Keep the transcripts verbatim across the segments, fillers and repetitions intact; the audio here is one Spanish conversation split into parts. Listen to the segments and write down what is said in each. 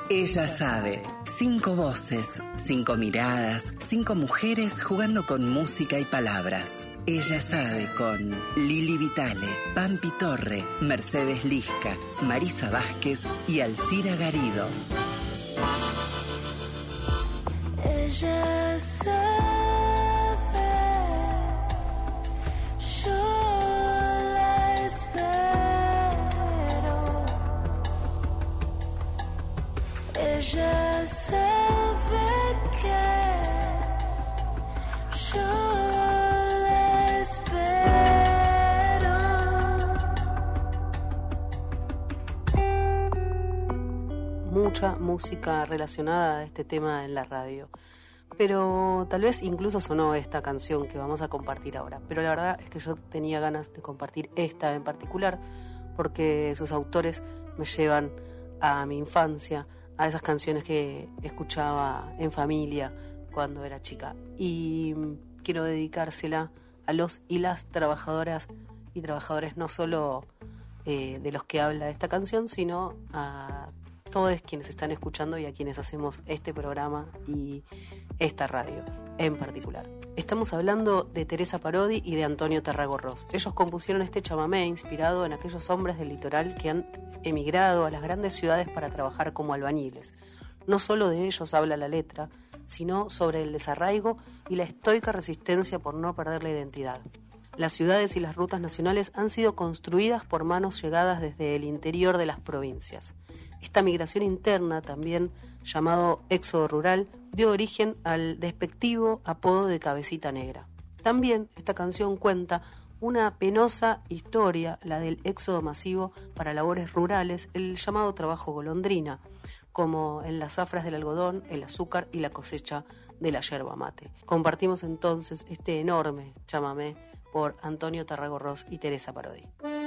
Ella sabe. Cinco voces, cinco miradas, cinco mujeres jugando con música y palabras. Ella sabe con Lili Vitale, Pampi Torre, Mercedes Lisca, Marisa Vázquez y Alcira Garido. Ella sabe. Ella sabe que yo la espero. Mucha música relacionada a este tema en la radio, pero tal vez incluso sonó esta canción que vamos a compartir ahora, pero la verdad es que yo tenía ganas de compartir esta en particular porque sus autores me llevan a mi infancia, a esas canciones que escuchaba en familia cuando era chica. Y quiero dedicársela a los y las trabajadoras y trabajadores, no solo eh, de los que habla esta canción, sino a todos quienes están escuchando y a quienes hacemos este programa y esta radio en particular. Estamos hablando de Teresa Parodi y de Antonio Tarragorros. Ellos compusieron este chamamé inspirado en aquellos hombres del litoral que han emigrado a las grandes ciudades para trabajar como albañiles. No solo de ellos habla la letra, sino sobre el desarraigo y la estoica resistencia por no perder la identidad. Las ciudades y las rutas nacionales han sido construidas por manos llegadas desde el interior de las provincias. Esta migración interna, también llamado éxodo rural, dio origen al despectivo apodo de Cabecita Negra. También esta canción cuenta una penosa historia, la del éxodo masivo para labores rurales, el llamado trabajo golondrina, como en las zafras del algodón, el azúcar y la cosecha de la yerba mate. Compartimos entonces este enorme chamamé por Antonio Tarragorros y Teresa Parodi.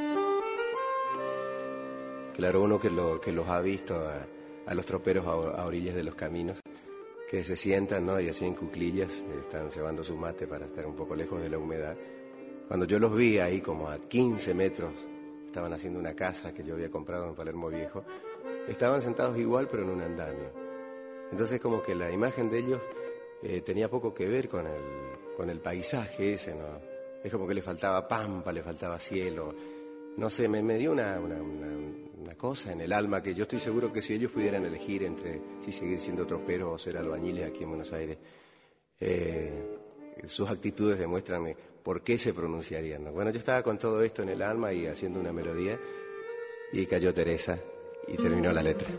Claro, uno que, lo, que los ha visto a, a los troperos a, a orillas de los caminos, que se sientan, ¿no? Y así en cuclillas, están cebando su mate para estar un poco lejos de la humedad. Cuando yo los vi ahí como a quince metros, estaban haciendo una casa que yo había comprado en Palermo Viejo, estaban sentados igual pero en un andamio. Entonces como que la imagen de ellos eh, tenía poco que ver con el, con el paisaje ese, ¿no? Es como que le faltaba pampa, le faltaba cielo. No sé, me, me dio una, una, una, una cosa en el alma que yo estoy seguro que si ellos pudieran elegir entre si seguir siendo troperos o ser albañiles aquí en Buenos Aires, eh, sus actitudes demuestran por qué se pronunciarían, ¿no? Bueno, yo estaba con todo esto en el alma y haciendo una melodía y cayó Teresa y terminó la letra.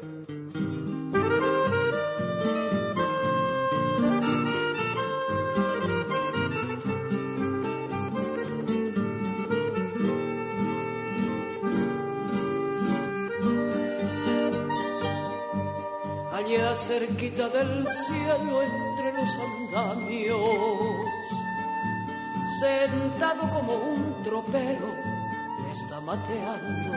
Allá cerquita del cielo entre los andamios, sentado como un tropero, está mateando,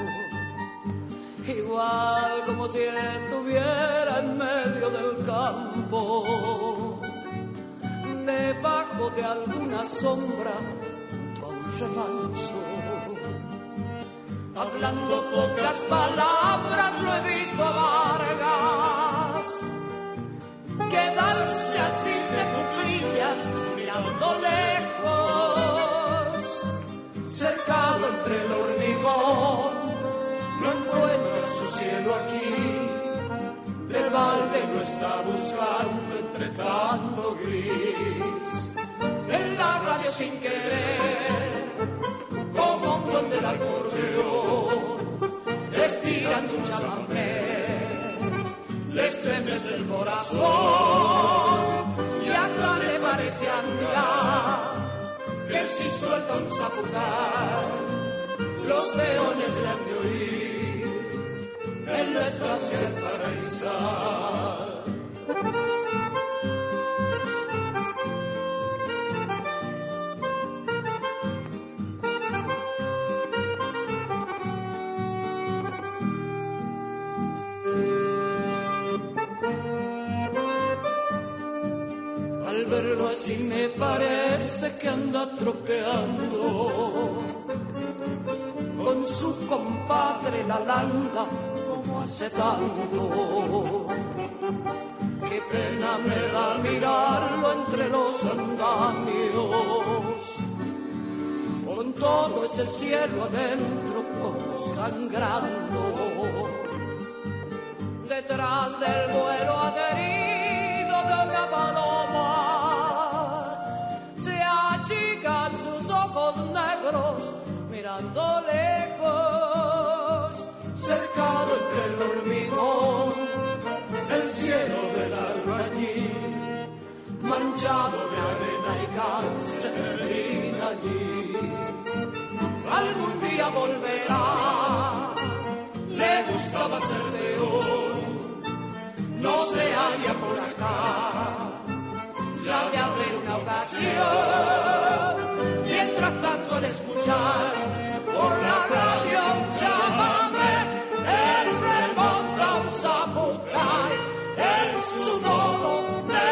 igual como si estuviera en medio del campo, debajo de alguna sombra, junto a un remanso. Hablando pocas palabras lo he visto a Vargas quedarse así de cuclillas mirando lejos, cercado entre el hormigón, no encuentra su cielo aquí, de balde lo está buscando entre tanto gris, en la radio sin querer, como un don del acordeón, estirando un chamamé, le estremece el corazón y hasta le parece andar, que si suelta un zapucar, los peones le han de oír en la estancia paraísal. Al verlo así me parece que anda tropeando con su compadre la landa, con como hace tanto. Qué pena me da mirarlo entre los andamios, con todo ese cielo adentro como sangrando. Detrás del vuelo adherido de una paloma se achican sus ojos negros mirando lejos. Cercado entre el hormigón, el cielo del albañil, manchado de arena y cal, se termina allí. Algún día volverá, le gustaba ser león, no se halla por acá, ya de haber una ocasión. Mientras tanto al escuchar por la radio un chamamé, él remonta un zapucar en su modo de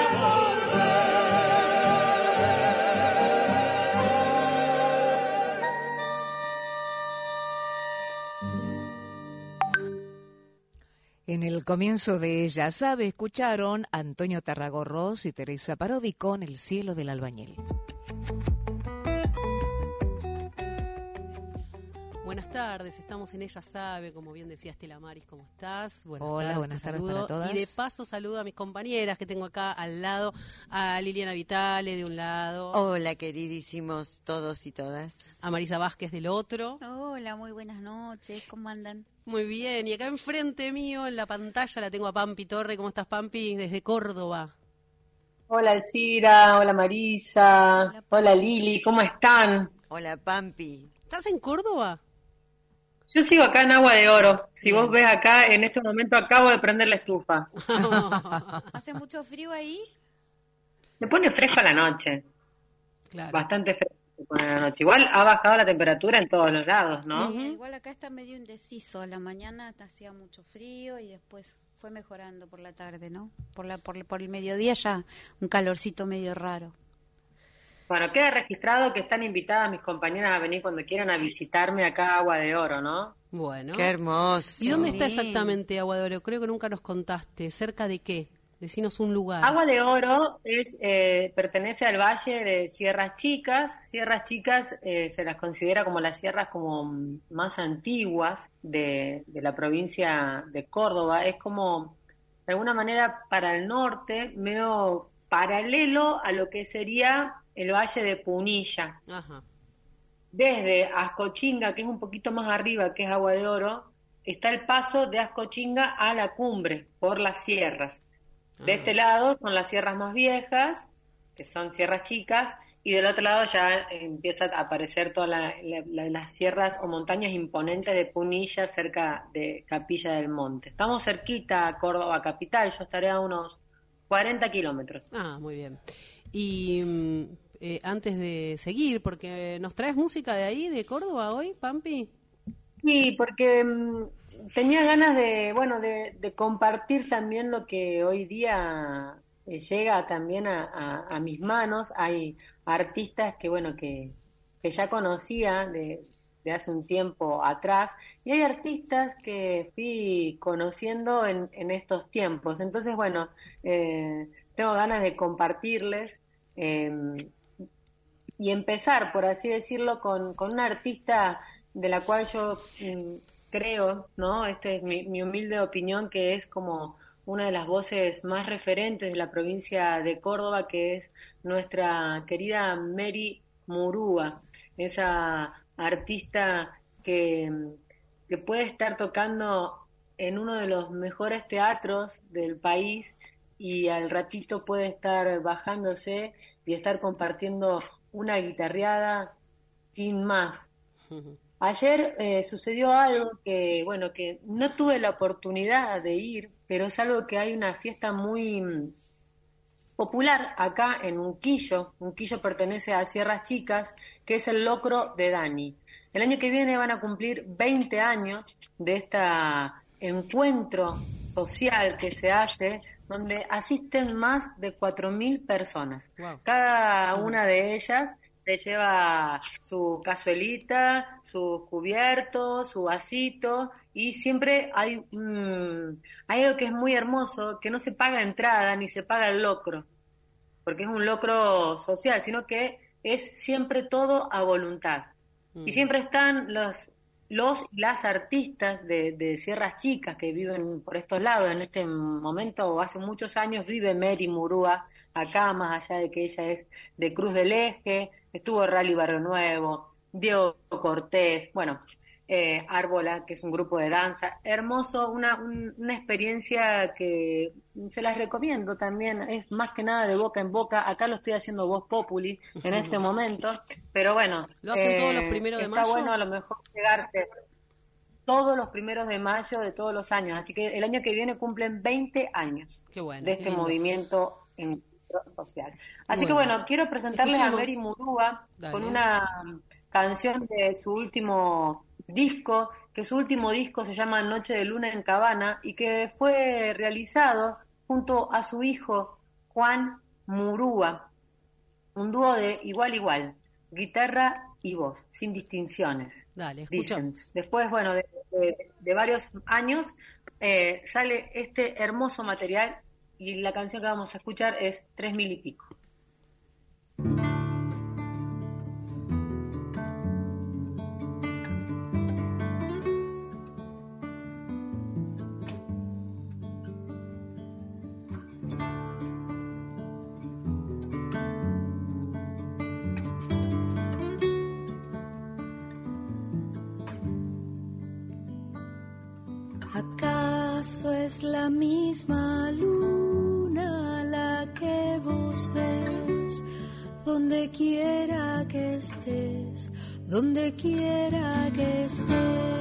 En el comienzo de Ella Sabe, escucharon a Antonio Tarragorros y Teresa Parodi con El cielo del albañil. Buenas tardes, estamos en Ella Sabe, como bien decía Estela Maris, ¿cómo estás? Buenas Hola, tardes, buenas tardes saludo. para todas. Y de paso saludo a mis compañeras que tengo acá al lado, a Liliana Vitale de un lado. Hola, queridísimos todos y todas. A Marisa Vázquez del otro. Hola, muy buenas noches, ¿cómo andan? Muy bien, y acá enfrente mío, en la pantalla, la tengo a Pampi Torre. ¿Cómo estás, Pampi? Desde Córdoba. Hola, Elcira, hola, Marisa, Hola, hola, Lili, ¿cómo están? Hola, Pampi. ¿Estás en Córdoba? Yo sigo acá en Agua de Oro. Si Bien. vos ves acá, en este momento acabo de prender la estufa. ¿Hace mucho frío ahí? Se pone fresco a la noche, Claro. bastante fresco se pone a la noche. Igual ha bajado la temperatura en todos los lados, ¿no? Sí, igual acá está medio indeciso. A la mañana hacía mucho frío y después fue mejorando por la tarde, ¿no? Por la por, por el mediodía ya un calorcito medio raro. Bueno, queda registrado que están invitadas mis compañeras a venir cuando quieran a visitarme acá a Agua de Oro, ¿no? Bueno. Qué hermoso. ¿Y dónde está Sí. exactamente Agua de Oro? Creo que nunca nos contaste. ¿Cerca de qué? Decinos un lugar. Agua de Oro es eh, pertenece al valle de Sierras Chicas. Sierras Chicas eh, se las considera como las sierras como mm, más antiguas de, de la provincia de Córdoba. Es como, de alguna manera, para el norte, medio paralelo a lo que sería el valle de Punilla. Ajá. Desde Ascochinga, que es un poquito más arriba, que es Agua de Oro, está el paso de Ascochinga a la cumbre, por las sierras. De Ah. este lado son las sierras más viejas, que son sierras chicas, y del otro lado ya empieza a aparecer todas la, la- la- las sierras o montañas imponentes de Punilla, cerca de Capilla del Monte. Estamos cerquita a Córdoba capital, yo estaré a unos cuarenta kilómetros. Ah, muy bien. Y mm, eh, antes de seguir, porque nos traes música de ahí, de Córdoba hoy, Pampi. Sí, porque mm, tenía ganas de, bueno, de, de compartir también lo que hoy día eh, llega también a, a- a mis manos. Hay artistas que, bueno, que, que ya conocía de, de hace un tiempo atrás, y hay artistas que fui conociendo en, en estos tiempos. Entonces, bueno, eh, tengo ganas de compartirles. eh, y empezar, por así decirlo, con, con una artista de la cual yo mm, creo, ¿no? Esta es mi, mi humilde opinión, que es como una de las voces más referentes de la provincia de Córdoba, que es nuestra querida Mary Murúa, esa artista que, que puede estar tocando en uno de los mejores teatros del país y al ratito puede estar bajándose y estar compartiendo una guitarreada sin más. Ayer eh, sucedió algo que, bueno, que no tuve la oportunidad de ir, pero es algo que hay una fiesta muy mm, popular acá en Unquillo. Unquillo pertenece a Sierras Chicas, que es el locro de Dani. El año que viene van a cumplir veinte años de este encuentro social que se hace, donde asisten más de cuatro mil personas. Wow. Cada una de ellas se lleva su cazuelita, sus cubiertos, su vasito, y siempre hay, mm, hay algo que es muy hermoso, que no se paga entrada ni se paga el locro, porque es un locro social, sino que es siempre todo a voluntad. Mm. Y siempre están los, los y las artistas de, de Sierras Chicas que viven por estos lados. En este momento, o hace muchos años, vive Mary Murúa acá, más allá de que ella es de Cruz del Eje. Estuvo Rally Barrio Nuevo, Diego Cortés, bueno, eh, Árbola, que es un grupo de danza. Hermoso, una, un- una experiencia que se las recomiendo también. Es más que nada de boca en boca. Acá lo estoy haciendo Voz Populi en este momento, pero bueno. ¿Lo hacen todos los eh, primeros de está mayo? bueno a lo mejor llegarse todos los primeros de mayo de todos los años. Así que el año que viene cumplen veinte años Qué bueno, de qué este lindo. movimiento en social. Así que Bueno, bueno, quiero presentarles a escuchemos. Mary Murúa Dale. con una canción de su último disco, que su último disco se llama Noche de Luna en Cabana y que fue realizado junto a su hijo Juan Murúa, un dúo de igual igual, guitarra y voz, sin distinciones. Dale, Dicen. escuchamos. Después, bueno, de, de- de varios años eh, sale este hermoso material y la canción que vamos a escuchar es Tres Mil y Pico. ¿Acaso es la misma luna la que vos ves? Donde quiera que estés, donde quiera que estés.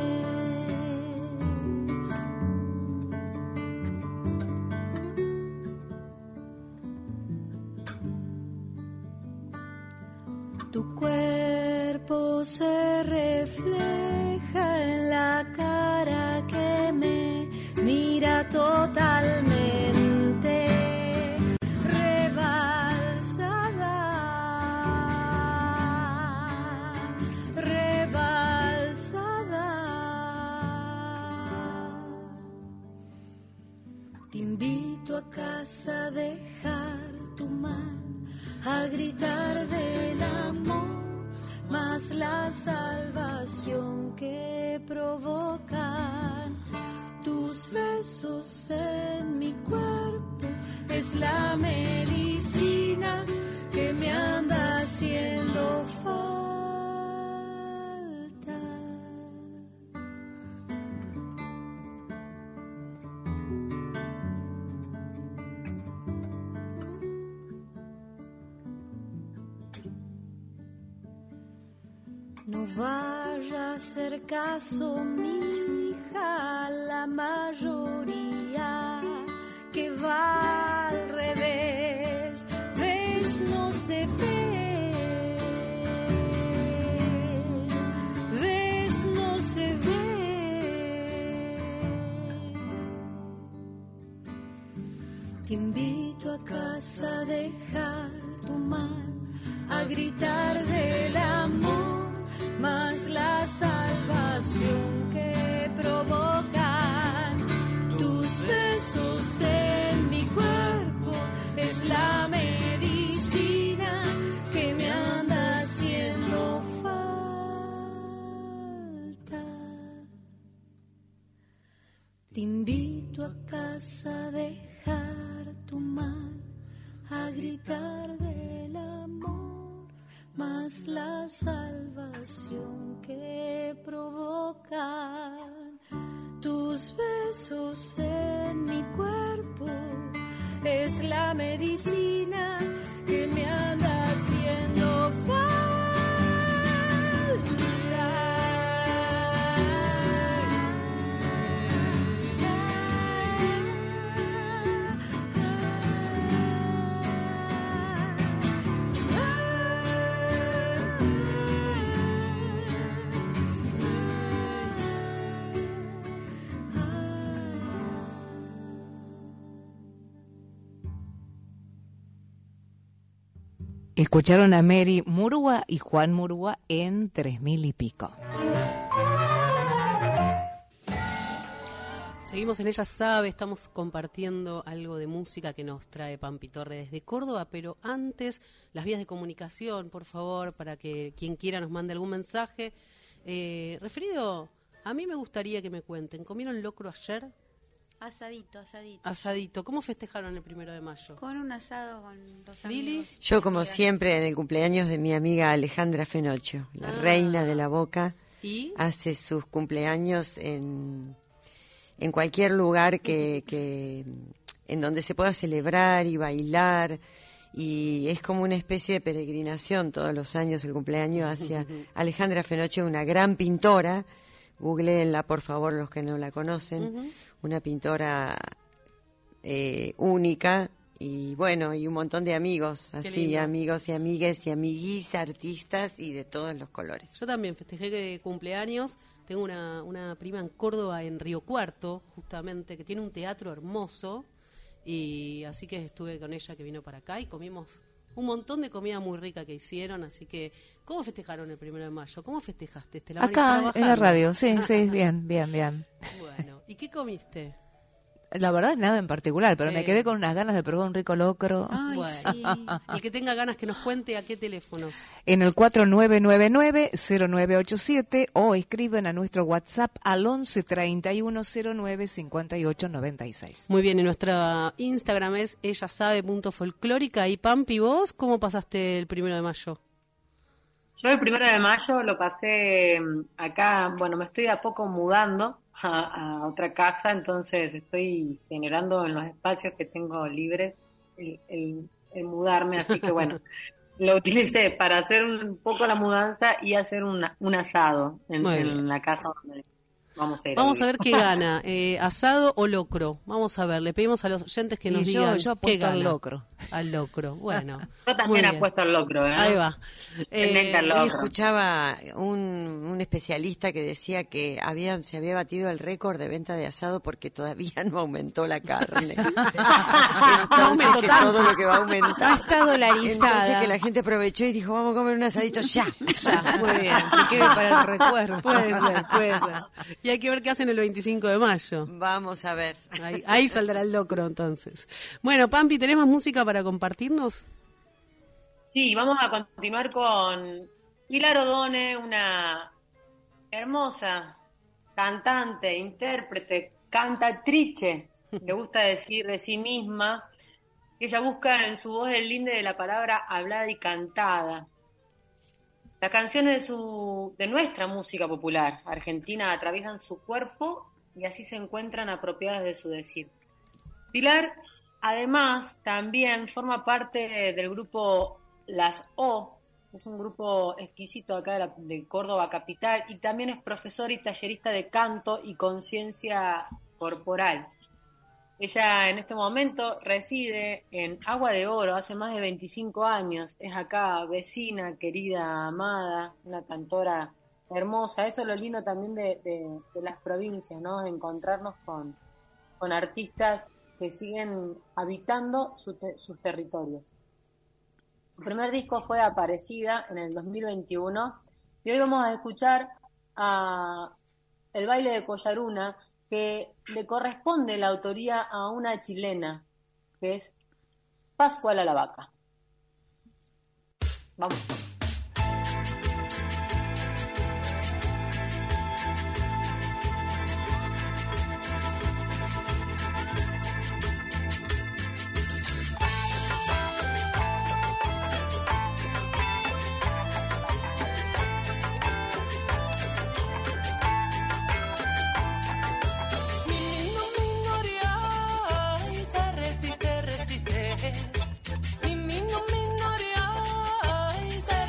Tu cuerpo se refleja en la cara que me mira totalmente rebalsada, rebalsada. Te invito a casa a dejar tu mal, a gritar del amor, más la salvación que provocan tus besos en mi cuerpo. Es la medicina que me anda haciendo falta. No vaya a hacer caso, mi hija, la mayoría que va al revés, ves, no se ve, ves, no se ve. Te invito a casa a dejar tu mal, a gritar del amor, más la salvación que provocan tus besos en mi cuerpo. Es la medicina que me anda haciendo falta. Te invito a casa a dejar tu mal, a gritar del amor, más la salvación que provocan tus besos en mi cuerpo. Es la medicina que me anda haciendo Escucharon a Mary Murúa y Juan Murúa en Tres Mil y Pico. Seguimos en Ella Sabe, estamos compartiendo algo de música que nos trae Pampi Torre desde Córdoba, pero antes, las vías de comunicación, por favor, para que quien quiera nos mande algún mensaje. Eh, referido, a mí me gustaría que me cuenten, ¿comieron locro ayer? Asadito, asadito. Asadito, ¿cómo festejaron el primero de mayo? Con un asado con los ¿Lili? amigos. Yo, como siempre, en el cumpleaños de mi amiga Alejandra Fenocho, la Ah. reina de la Boca, ¿Y? hace sus cumpleaños en, en cualquier lugar que, que en donde se pueda celebrar y bailar, y es como una especie de peregrinación todos los años el cumpleaños hacia Alejandra Fenocho, una gran pintora. Googleenla, por favor, los que no la conocen. Uh-huh. Una pintora eh, única, y bueno, y un montón de amigos, Qué así, lindo. amigos y amigues y amiguis, artistas y de todos los colores. Yo también festejé que cumpleaños. Tengo una, una prima en Córdoba, en Río Cuarto, justamente, que tiene un teatro hermoso. Y así que estuve con ella, que vino para acá, y comimos un montón de comida muy rica que hicieron. Así que, ¿cómo festejaron el primero de mayo? ¿Cómo festejaste? ¿Te la Acá, en la radio, sí, sí, bien, bien, bien. Bueno, ¿y qué comiste? La verdad, nada en particular, pero Eh. me quedé con unas ganas de probar un rico locro. Ay, Bueno. sí. El que tenga ganas que nos cuente a qué teléfonos. En el cuatro nueve nueve nueve cero nueve ocho siete o escriben a nuestro WhatsApp al once treinta y uno cero nueve cincuenta y ocho noventa y seis. Muy bien, y nuestra Instagram es ellasabe.folclórica. Y Pampi, ¿vos cómo pasaste el primero de mayo? Yo el primero de mayo lo pasé mm, acá, bueno, me estoy de a poco mudando a, a otra casa, entonces estoy generando en los espacios que tengo libres el, el- el mudarme, así que bueno, lo utilicé para hacer un poco la mudanza y hacer una- un asado en, Muy en bien. la casa donde vamos a ir. Vamos a vivir. ver qué gana, eh, asado o locro. Vamos a ver, le pedimos a los oyentes que Y nos yo- digan yo qué apuesto al gana. locro. Al locro, bueno. Yo muy también bien. apuesto al locro, ¿eh? Ahí va. Tremenda Eh, loca. Hoy escuchaba un, un especialista que decía que había se había batido el récord de venta de asado porque todavía no aumentó la carne. Entonces que todo lo que va a aumentar. No está dolarizada. Entonces que la gente aprovechó y dijo, vamos a comer un asadito ya. Ya, muy bien, que quede para el recuerdo. Puede ser, puede ser. Y hay que ver qué hacen el veinticinco de mayo. Vamos a ver. Ahí, ahí saldrá el locro entonces. Bueno, Pampi, ¿tenés más música para compartirnos? Sí, vamos a continuar con Pilar O'Donnell, una hermosa cantante, intérprete, cantatrice, le gusta decir de sí misma, que ella busca en su voz el linde de la palabra hablada y cantada. Las canciones de, su, de nuestra música popular argentina atraviesan su cuerpo y así se encuentran apropiadas de su decir. Pilar, además, también forma parte del grupo Las O, es un grupo exquisito acá de, la, de Córdoba capital, y también es profesora y tallerista de canto y conciencia corporal. Ella en este momento reside en Agua de Oro hace más de veinticinco años, es acá vecina, querida, amada, una cantora hermosa. Eso es lo lindo también de, de, de las provincias, ¿no? Encontrarnos con, con artistas que siguen habitando su te- sus territorios. Su primer disco fue Aparecida en el dos mil veintiuno y hoy vamos a escuchar a El baile de Collaruna, que le corresponde la autoría a una chilena, que es Pascuala la Vaca. Vamos. Minino minoria y se resiste, resiste. Minino minoria y se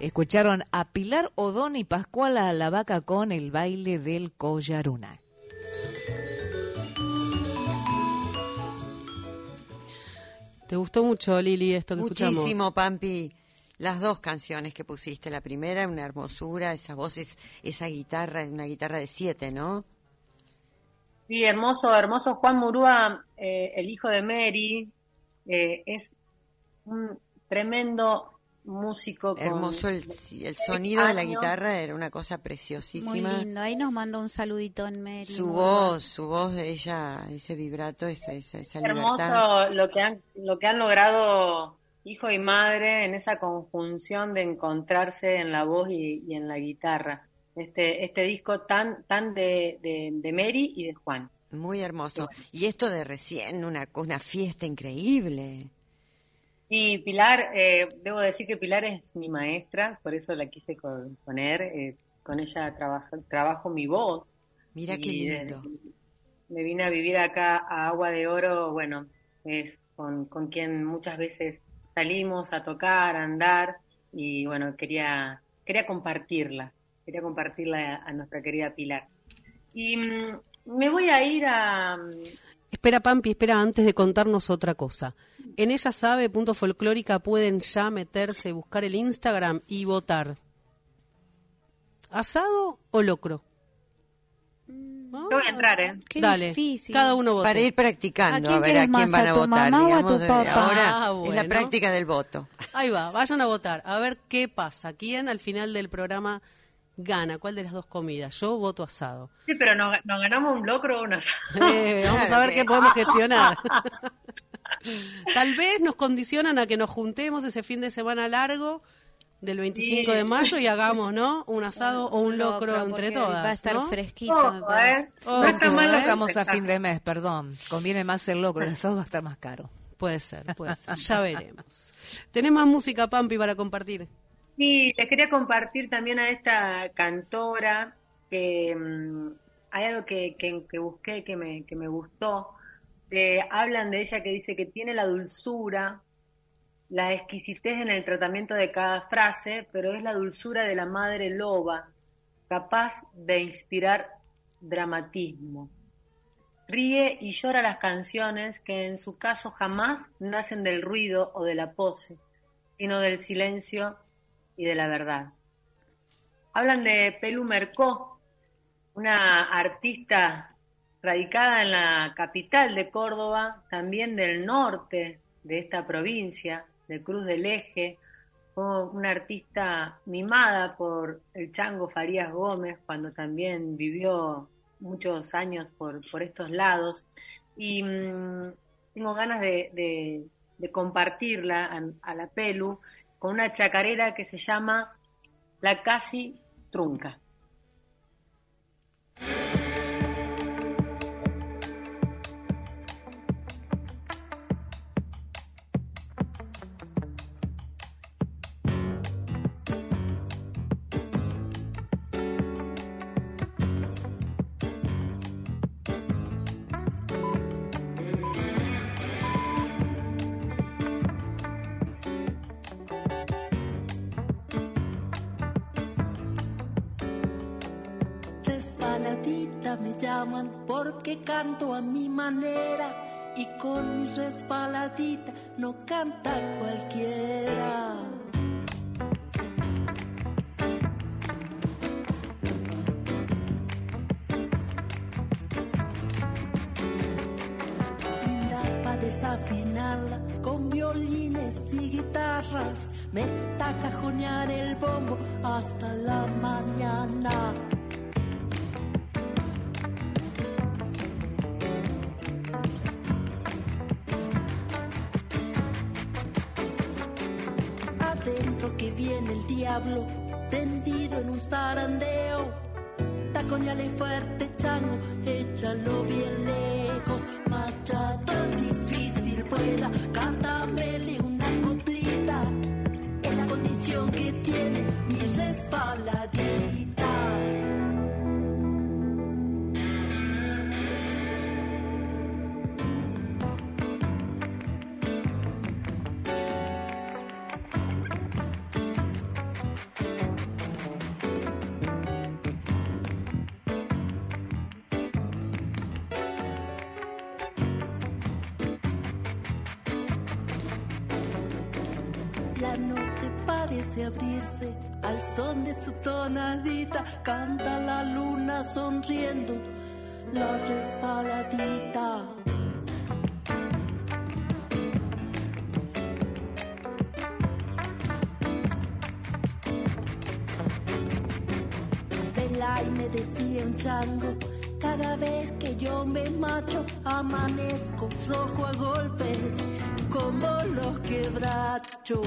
Escucharon a Pilar Odón y Pascual Alavaca con el baile del Collaruna. ¿Te gustó mucho, Lili, esto que escuchamos? Muchísimo, Pampi. Las dos canciones que pusiste. La primera, una hermosura, esa voz, es, esa guitarra, es una guitarra de siete, ¿no? Sí, hermoso, hermoso. Juan Murúa, eh, el hijo de Mary, eh, es un tremendo músico. Con Hermoso el, el sonido de la guitarra, era una cosa preciosísima. Muy lindo. Ahí nos mandó un saludito en Mary. Su voz, su voz de ella, ese vibrato, esa, esa, esa hermoso libertad. lo que han, lo que han logrado hijo y madre en esa conjunción de encontrarse en la voz y, y en la guitarra. Este, este disco tan, tan de, de, de Mary y de Juan. Muy hermoso. Y esto de recién, una, una fiesta increíble. Sí, Pilar, eh, debo decir que Pilar es mi maestra, por eso la quise con- poner. Eh, con ella trabajo, trabajo mi voz. Mira qué Y, lindo. eh, me vine a vivir acá a Agua de Oro, bueno, es con, con quien muchas veces salimos a tocar, a andar, y bueno, quería, quería compartirla, quería compartirla a, a nuestra querida Pilar. Y mm, me voy a ir a... Espera, Pampi, espera, antes de contarnos otra cosa. En Ella Sabe, punto folclórica, pueden ya meterse, buscar el Instagram y votar. ¿Asado o locro? Yo voy a entrar, ¿eh? Qué Dale, difícil. cada uno vota. Para ir practicando, ¿A quién a ver a querés quién más, van a a tu votar. mamá o a digamos, tu de- papá? Ahora Ah, es bueno. la práctica del voto. Ahí va, vayan a votar, a ver qué pasa. ¿Quién al final del programa gana? ¿Cuál de las dos comidas? Yo voto asado. Sí, pero nos, nos ganamos un locro o una... Eh, vamos a Claro ver que- qué podemos gestionar. Tal vez nos condicionan a que nos juntemos ese fin de semana largo del veinticinco Sí. de mayo y hagamos, ¿no? Un asado o un locro, Locro, entre porque todas, va a estar ¿no? fresquito, me Ojo, parece. ¿eh? Oh, No está pues, mal ¿eh? lo que Estamos a pensás. fin de mes, perdón. Conviene más el locro, el asado va a estar más caro. Puede ser, puede ser. Ya veremos. ¿Tenés más música, Pampi, para compartir? Sí, les quería compartir también a esta cantora que mm, hay algo que, que, que busqué que me, que me gustó. Eh, hablan de ella que dice que tiene la dulzura, la exquisitez en el tratamiento de cada frase, pero es la dulzura de la madre loba, capaz de inspirar dramatismo. Ríe y llora las canciones que en su caso jamás nacen del ruido o de la pose, sino del silencio y de la verdad. Hablan de Pelu Mercó, una artista radicada en la capital de Córdoba, también del norte de esta provincia, de Cruz del Eje, fue una artista mimada por el Chango Farías Gómez, cuando también vivió muchos años por, por estos lados, y mmm, tengo ganas de, de, de compartirla a, a la Pelu con una chacarera que se llama La Casi Trunca. Resbaladita me llaman porque canto a mi manera y con mi resbaladita no canta cualquiera. Linda pa' desafinarla con violines y guitarras, me da cajonear el bombo hasta la mañana. Adentro que viene el diablo, tendido en un zarandeo. Tacoñale fuerte, chango, échalo bien lejos. Machado difícil pueda, cántamele una coplita. En la condición que tiene mi resbaladita. La noche parece abrirse al son de su tonadita. Canta la luna sonriendo la resbaladita. Vela y me decía un chango, cada vez que yo me macho amanezco rojo a golpes como los quebrachos.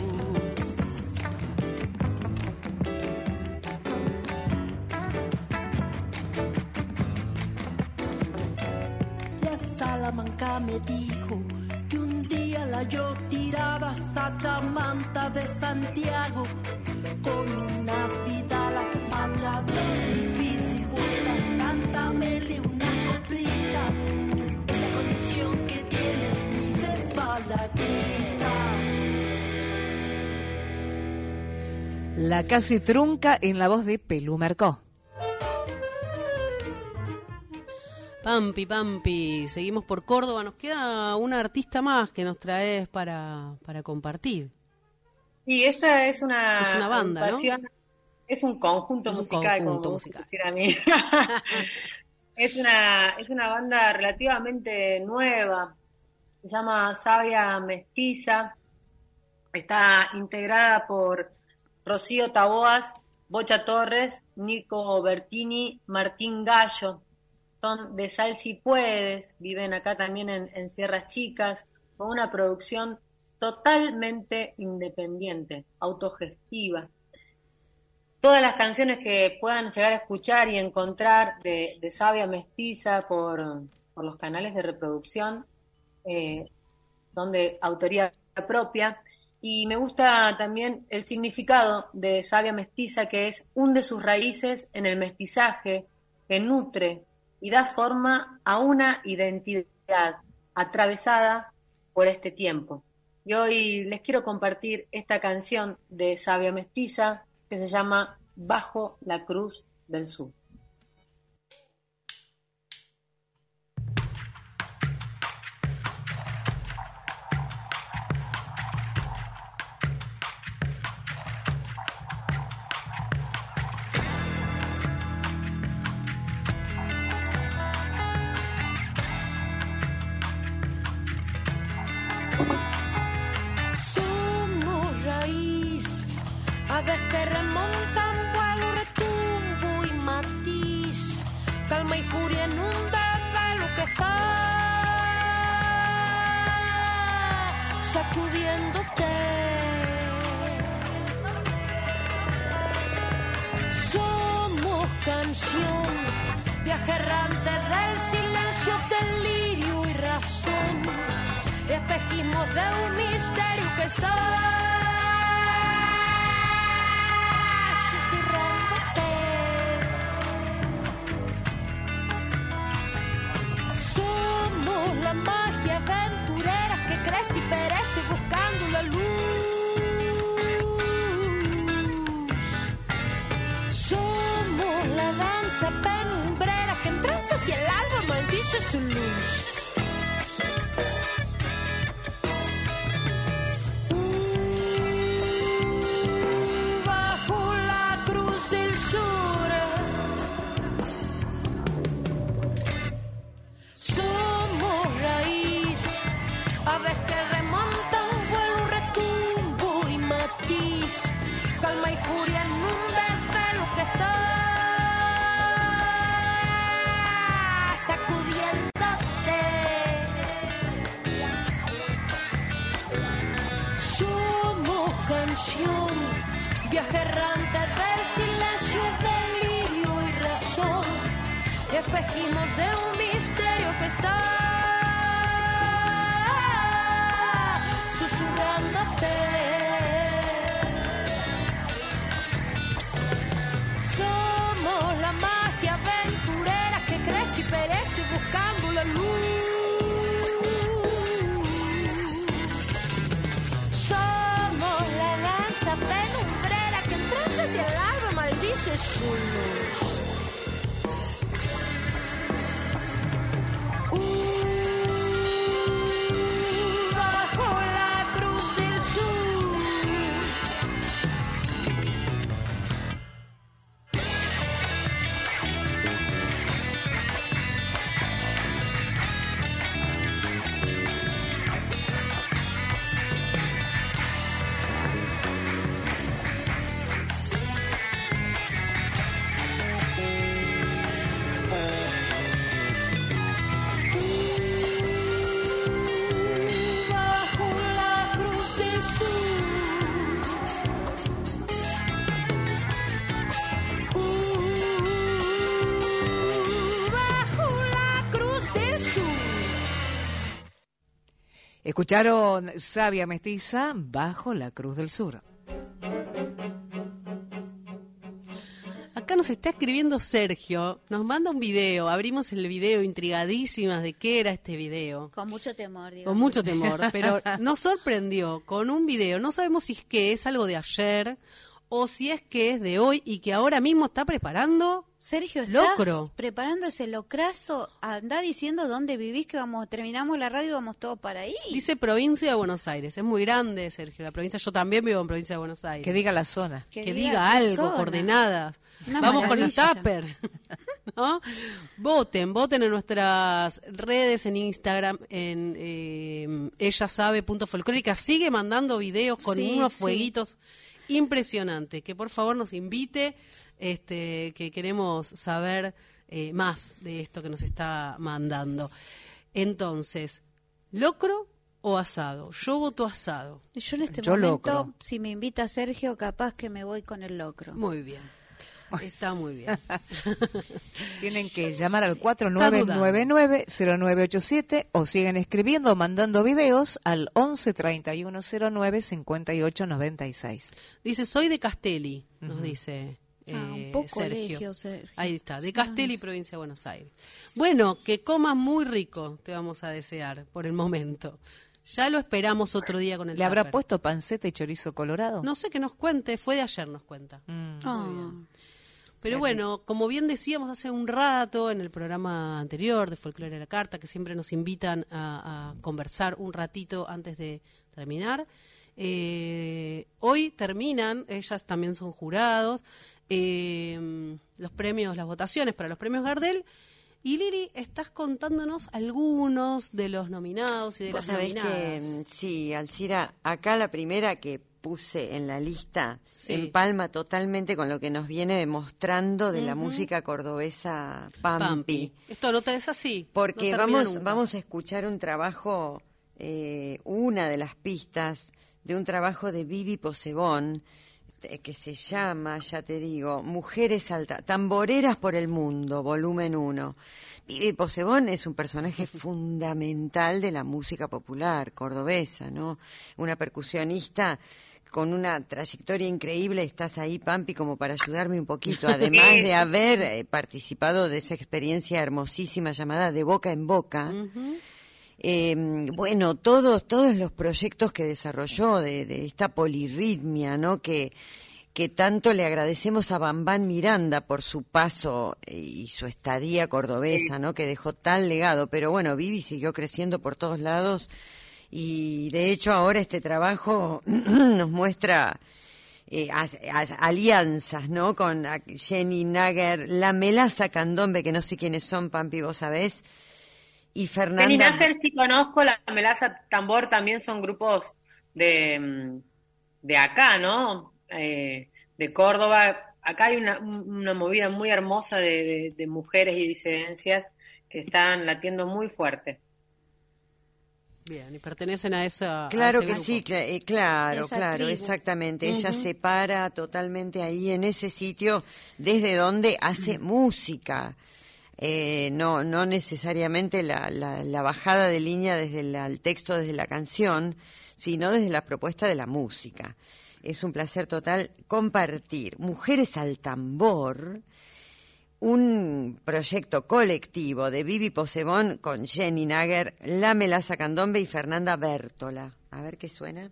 La Salamanca me dijo que un día la yo tirada a Sachamanta de Santiago con unas vidalas machado difícil vuela. Cántamele una coplita en la condición que tiene mi resbaladita. La casi trunca en la voz de Pelú Mercó. Pampi, Pampi, seguimos por Córdoba. Nos queda una artista más que nos traes para, para compartir. Sí, esta es una, es una banda, ¿no? Es un conjunto es un musical, conjunto como musical. a mí. es, una, es una banda relativamente nueva. Se llama Sabia Mestiza. Está integrada por Rocío Taboas, Bocha Torres, Nico Bertini, Martín Gallo. Son de Sal Si Puedes, viven acá también en, en Sierras Chicas, con una producción totalmente independiente, autogestiva. Todas las canciones que puedan llegar a escuchar y encontrar de, de Sabia Mestiza por, por los canales de reproducción eh, son de autoría propia. Y me gusta también el significado de Sabia Mestiza, que es hunde sus raíces en el mestizaje que nutre y da forma a una identidad atravesada por este tiempo. Y hoy les quiero compartir esta canción de Sabia Mestiza que se llama Bajo la Cruz del Sur. Somos raíz, aves que remontan vuelo, retumbo y matiz, calma y furia en un desvelo que está sacudiéndote. Somos canción, viaje errante del silencio, delirio y razón, espejismos de un misterio que está susurrándote. Somos la magia aventurera que crece y perece buscando la luz. Somos la danza penumbrera que entranza hacia el alba, maldice su luz. Viaje errante del silencio, delirio y razón, espejismos de un misterio que está susurrándote. Somos la magia aventurera que crece y perece buscando la luz. Penumbrera que entraste hacia el alba, maldice su luz. Uh, bajo la cruz del sur. Escucharon Sabia Mestiza, Bajo la Cruz del Sur. Acá nos está escribiendo Sergio, nos manda un video, abrimos el video intrigadísimas de qué era este video. Con mucho temor, digo. Con mucho temor, pero nos sorprendió con un video, no sabemos si es que es algo de ayer o si es que es de hoy y que ahora mismo está preparando. Sergio, ¿estás locro. preparando ese locrazo? Andá diciendo dónde vivís, que vamos, terminamos la radio y vamos todos para ahí. Dice provincia de Buenos Aires, es muy grande, Sergio, la provincia, yo también vivo en provincia de Buenos Aires. Que diga la zona. Que, Que diga, diga algo, zona. coordenadas. Una Vamos con el maravilla. tupper. ¿No? Voten, voten en nuestras redes, en Instagram, en eh, ella sabe punto folclórica. Sigue mandando videos con Sí, unos sí. fueguitos impresionantes. Que por favor nos invite, este, que queremos saber eh, más de esto que nos está mandando. Entonces, ¿locro o asado? Yo voto asado. Yo en este Yo momento, locro. si me invita Sergio, capaz que me voy con el locro. Muy bien. Está muy bien. Tienen que llamar al cuatro nueve nueve nueve cero nueve ocho siete o siguen escribiendo o mandando videos al once treinta y uno cero nueve cincuenta y ocho noventa y seis. Dice, soy de Castelli, nos dice eh, Ah, un poco Sergio. legio, Sergio. Ahí está, de Castelli, provincia de Buenos Aires. Bueno, que comas muy rico, te vamos a desear por el momento. Ya lo esperamos otro día con el ¿Le habrá tupper. puesto panceta y chorizo colorado? No sé, que nos cuente, fue de ayer nos cuenta. Mm. Ah. Pero bueno, como bien decíamos hace un rato en el programa anterior de Folclore a la Carta, que siempre nos invitan a, a conversar un ratito antes de terminar, eh, hoy terminan, ellas también son jurados, eh, los premios, las votaciones para los premios Gardel. Y Lili, estás contándonos algunos de los nominados y de Vos las sabés nominadas. que, mm, sí, Alcira, acá la primera que puse en la lista Sí. empalma totalmente con lo que nos viene mostrando de la Ujú. música cordobesa Pampi. Pampi. Esto no te es así. Porque no termina vamos, nunca. vamos a escuchar un trabajo, eh, una de las pistas de un trabajo de Vivi Posebón, eh, que se llama, ya te digo, Mujeres Alta, Tamboreras por el Mundo, volumen uno. Vivi Posebón es un personaje fundamental de la música popular cordobesa, ¿no? Una percusionista con una trayectoria increíble. Estás ahí, Pampi, como para ayudarme un poquito, además de haber eh, participado de esa experiencia hermosísima llamada De Boca en Boca. Ujú. Eh, bueno, todos todos los proyectos que desarrolló de, de esta polirritmia, ¿no? Que, que tanto le agradecemos a Bambán Miranda por su paso eh, y su estadía cordobesa, ¿no? Que dejó tal legado. Pero bueno, Vivi siguió creciendo por todos lados y de hecho ahora este trabajo nos muestra eh, as- as- alianzas, ¿no? Con a- Jenny Nager, La Melaza Candombe, que no sé quiénes son, Pampi, vos sabés. Y Fernanda. Jenny Nájer sí conozco, la Melaza Tambor también son grupos de, mm, de acá, ¿no? Eh, de Córdoba. Acá hay una, una movida muy hermosa de, de, de mujeres y disidencias que están latiendo muy fuerte. Bien, y pertenecen a esa. a Claro ese que grupo. sí, cla- eh, claro, Esa claro, tribu. exactamente. Ella Ujú. se para totalmente ahí en ese sitio desde donde hace música. Eh, no, no necesariamente la, la, la bajada de línea desde la- el texto, desde la canción, sino desde la propuesta de la música. Es un placer total compartir Mujeres al Tambor, un proyecto colectivo de Vivi Posebón con Jenny Nager, La Melaza Candombe y Fernanda Bértola. A ver qué suena.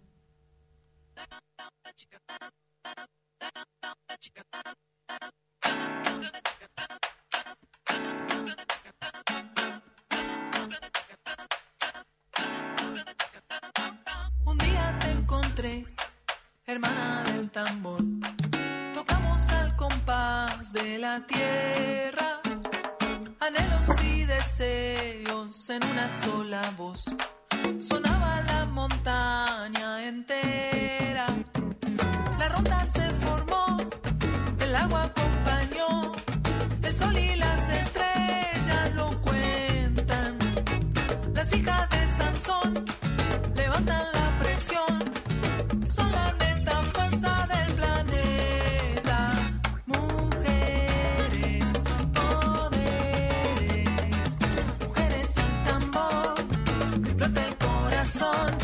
Un día te encontré, hermana del tambor. Tocamos al compás de la tierra, anhelos y deseos en una sola voz. Sonaba la montaña entera, la ronda se formó, el agua acompañó, el sol y las estrellas lo cuentan. Las hijas de Sansón levantan la presión, son la neta fuerza del planeta. Mujeres, poderes, mujeres al tambor, me explota el corazón.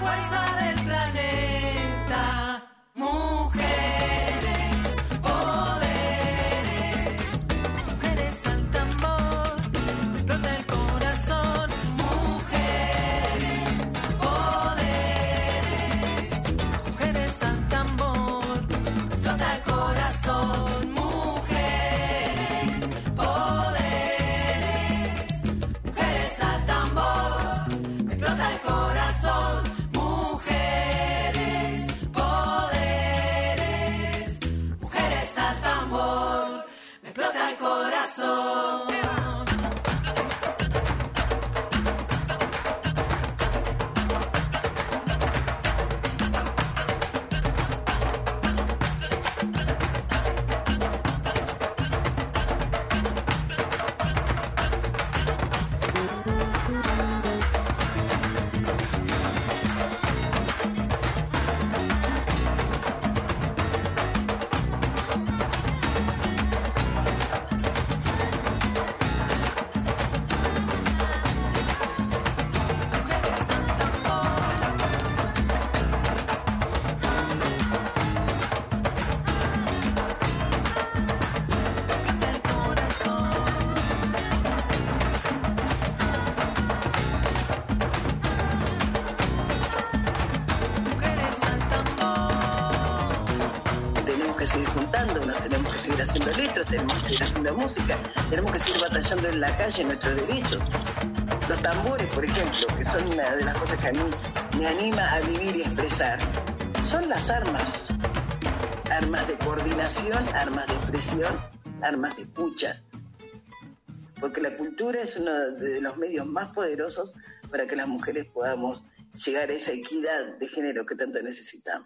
fuerza del planeta. Mujeres, poderes, mujeres al tambor, me explota el corazón. Mujeres, poderes, mujeres al tambor, me explota el corazón. Mujeres, poderes, mujeres al tambor, me explota el corazón. Mujeres, poderes, mujeres al tambor, me explota el corazón. Tenemos que seguir juntándonos, tenemos que seguir haciendo letras, tenemos que seguir haciendo música, tenemos que seguir batallando en la calle nuestros derechos. Los tambores, por ejemplo, que son una de las cosas que a mí me anima a vivir y expresar, son las armas. Armas de coordinación, armas de expresión, armas de escucha. Porque la cultura es uno de los medios más poderosos para que las mujeres podamos llegar a esa equidad de género que tanto necesitamos.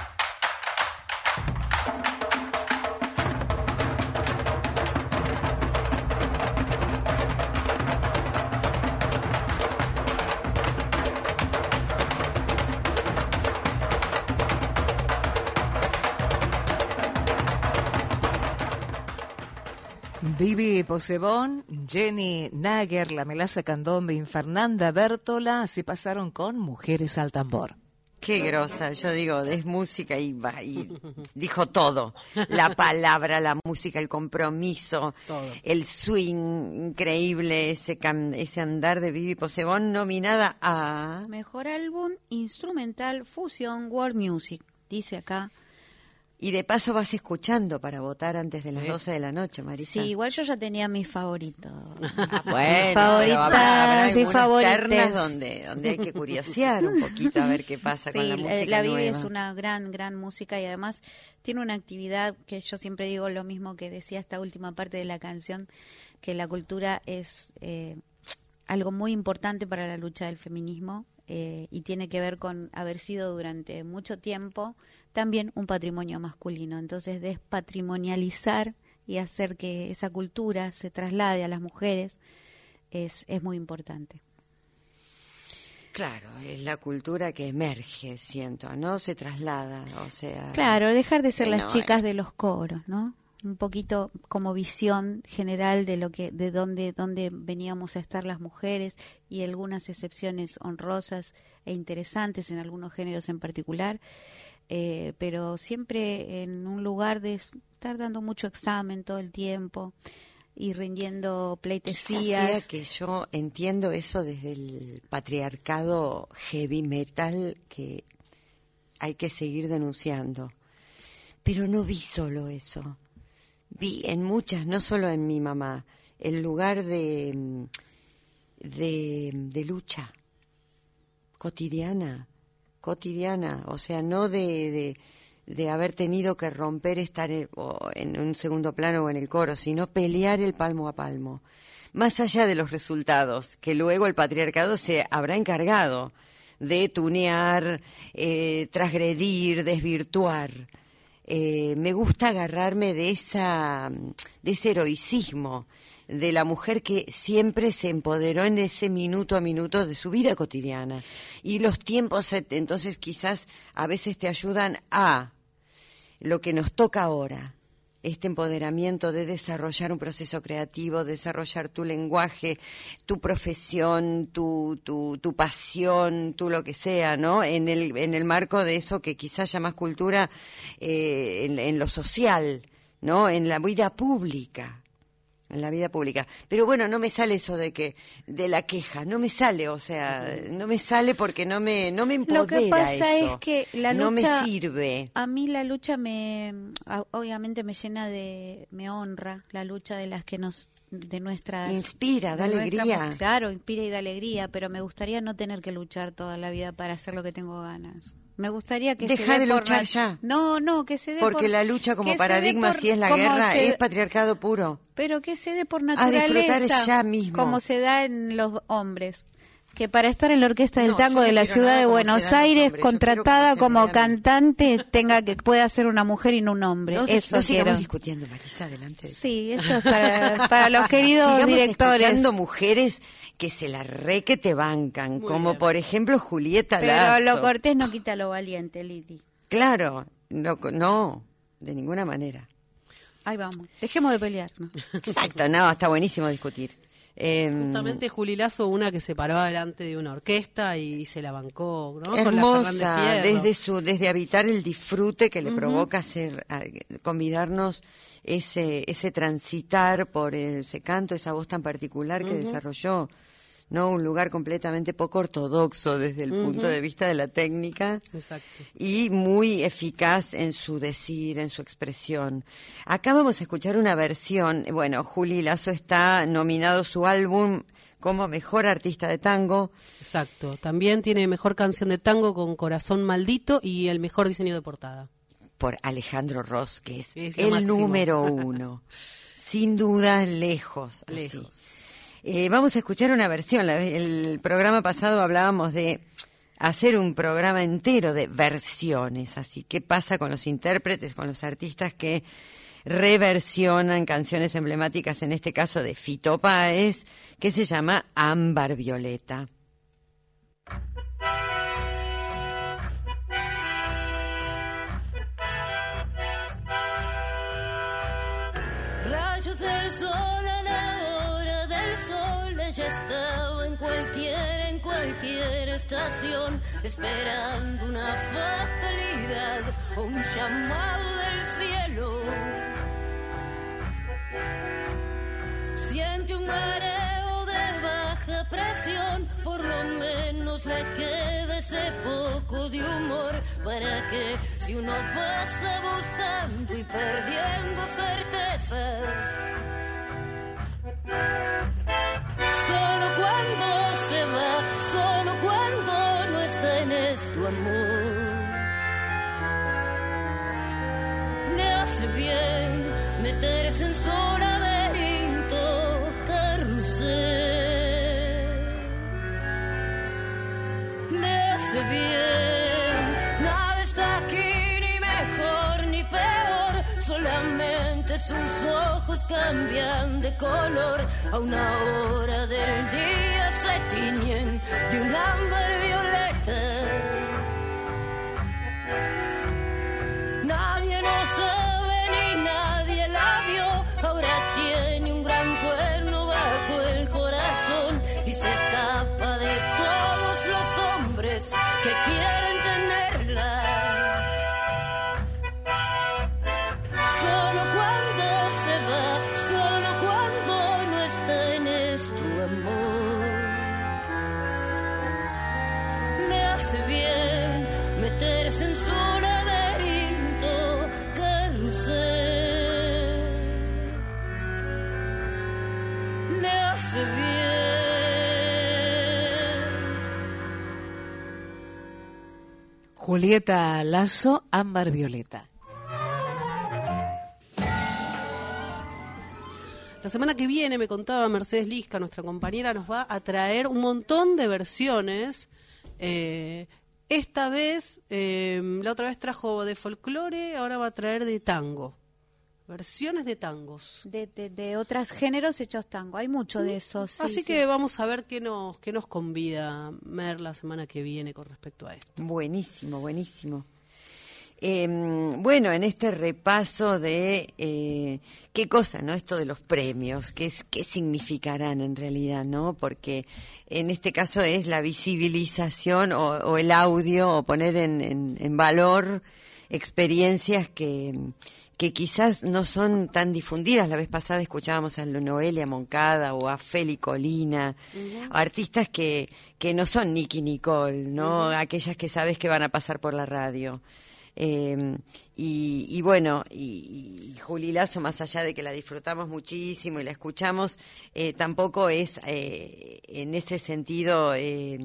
Vivi Posebón, Jenny Nager, La Melaza Candombe y Fernanda Bertola se pasaron con Mujeres al Tambor. Qué grosa, yo digo, es música y, va, y dijo todo. La palabra, la música, el compromiso, todo. El swing increíble, ese, can, ese andar de Vivi Posebón, nominada a... Mejor álbum instrumental Fusion World Music, dice acá. Y de paso vas escuchando para votar antes de las ¿Sí? doce de la noche, Marisa. Sí, igual yo ya tenía mis favoritos. Ah, bueno, favoritas, habrá, habrá sí, favoritas. donde, donde hay que curiosear un poquito a ver qué pasa sí, con la música la nueva. Vivi es una gran, gran música y además tiene una actividad que yo siempre digo lo mismo que decía esta última parte de la canción, que la cultura es eh, algo muy importante para la lucha del feminismo. Eh, y tiene que ver con haber sido durante mucho tiempo también un patrimonio masculino. Entonces, despatrimonializar y hacer que esa cultura se traslade a las mujeres es, es muy importante. Claro, es la cultura que emerge, siento, ¿no? Se traslada, o sea... Claro, dejar de ser las no, chicas eh. de los coros, ¿no? Un poquito como visión general de lo que de dónde dónde veníamos a estar las mujeres y algunas excepciones honrosas e interesantes en algunos géneros en particular, eh, pero siempre en un lugar de estar dando mucho examen todo el tiempo y rindiendo pleitesías. Quizás sea que yo entiendo eso desde el patriarcado heavy metal que hay que seguir denunciando, pero no vi solo eso. Vi en muchas, no solo en mi mamá, el lugar de, de, de lucha cotidiana, cotidiana, o sea, no de, de, de haber tenido que romper, estar en, o en un segundo plano o en el coro, sino pelear el palmo a palmo, más allá de los resultados, que luego el patriarcado se habrá encargado de tunear, eh, transgredir, desvirtuar. Eh, me gusta agarrarme de esa de ese heroicismo de la mujer que siempre se empoderó en ese minuto a minuto de su vida cotidiana. Y los tiempos entonces quizás a veces te ayudan a lo que nos toca ahora, este empoderamiento de desarrollar un proceso creativo, desarrollar tu lenguaje, tu profesión, tu, tu, tu pasión, tu lo que sea, ¿no? En el, en el marco de eso que quizás llamas cultura, eh, en, en lo social, ¿no? En la vida pública. En la vida pública. Pero bueno, no me sale eso de que de la queja, no me sale, o sea, no me sale porque no me no me empodera. Lo que pasa eso. es que la lucha no me sirve. A mí la lucha me obviamente me llena de me honra la lucha de las que nos de nuestras inspira, da de alegría. Nuestra, claro, inspira y da alegría, pero me gustaría no tener que luchar toda la vida para hacer lo que tengo ganas. Me gustaría que Deja se dé de por luchar na- ya. No, no, que se dé Porque por, la lucha como que se paradigma, dé por- si es la como guerra, se- es patriarcado puro. Pero que se dé por A naturaleza, disfrutar ya mismo. como se da en los hombres. Que para estar en la Orquesta del No, Tango yo de no la quiero ciudad nada de como Buenos se dan los Aires, hombres, yo contratada quiero como como se me da a mí. cantante, tenga que pueda ser una mujer y no un hombre. No, Eso no quiero. sigamos discutiendo, Marisa, adelante. Sí, esto es para, para los queridos Sigamos directores. escuchando mujeres que se la re que te bancan, Muy como bien. por ejemplo Julieta Pero Lazo. lo cortés no quita lo valiente, Lili. Claro, no, no, de ninguna manera. Ahí vamos. Dejemos de pelear, ¿no? Exacto, no, está buenísimo discutir. Eh, Justamente Juli Lazo, una que se paraba delante de una orquesta y se la bancó, ¿no? Con la Fernández hermosa, Fierro. desde su, desde habitar el disfrute que le Ujú. provoca hacer, a- convidarnos ese, ese transitar por ese canto, esa voz tan particular que Ujú. desarrolló, ¿no? Un lugar completamente poco ortodoxo desde el Ujú. punto de vista de la técnica. Exacto. Y muy eficaz en su decir, en su expresión. Acá vamos a escuchar una versión. Bueno, Juli Lazo está nominado su álbum como Mejor Artista de Tango. Exacto. También tiene mejor canción de tango con Corazón Maldito y el mejor diseño de portada. Por Alejandro Ross, que es, Es lo el máximo. número uno. Sin duda, lejos. así. Lejos. Eh, vamos a escuchar una versión. La- el programa pasado hablábamos de hacer un programa entero de versiones. Así, ¿qué pasa con los intérpretes, con los artistas que reversionan canciones emblemáticas, en este caso de Fito Páez, que se llama Ámbar Violeta? Rayos del sol a la hora del sol, ella estaba en cualquier, en cualquier estación, esperando una fatalidad o un llamado del cielo. Siente un mareo de baja presión, por lo menos le queda ese poco de humor para que si uno pasa buscando y perdiendo certezas, solo cuando se va, solo cuando no está en esto amor, le hace bien meterse en su laberinto carrusel, le hace bien, nada está aquí ni mejor ni peor, solamente sus ojos cambian de color, a una hora del día se tiñen de un ámbar violeta. Nadie lo sabe ni nadie la vio, ahora tiene un gran cuerno bajo el corazón y se escapa de todos los hombres que quieren tenerla. Solo cuando se va, solo cuando no está en esto amor, le hace bien meterse en su laberinto carrusel, le hace bien. Julieta Lazo, Ámbar Violeta. La semana que viene, me contaba Mercedes Lisca, nuestra compañera, nos va a traer un montón de versiones. Eh, esta vez, eh, la otra vez trajo de folclore, ahora va a traer de tango. Versiones de tangos. De, de, de otros géneros hechos tango. Hay mucho de eso. Sí, Así sí. que vamos a ver qué nos, qué nos convida Mer la semana que viene con respecto a esto. Buenísimo, buenísimo. Eh, bueno, en este repaso de eh, qué cosa, ¿no? Esto de los premios, qué, es, qué significarán en realidad, ¿no? Porque en este caso es la visibilización o, o el audio o poner en, en, en valor experiencias que, que quizás no son tan difundidas. La vez pasada escuchábamos a Noelia Moncada o a Feli Colina, uh-huh. artistas que, que no son Nicky Nicole, ¿no? Uh-huh. Aquellas que sabes que van a pasar por la radio. Eh, y, y bueno, y, y Juli Lazo, más allá de que la disfrutamos muchísimo y la escuchamos, eh, tampoco es eh, en ese sentido eh,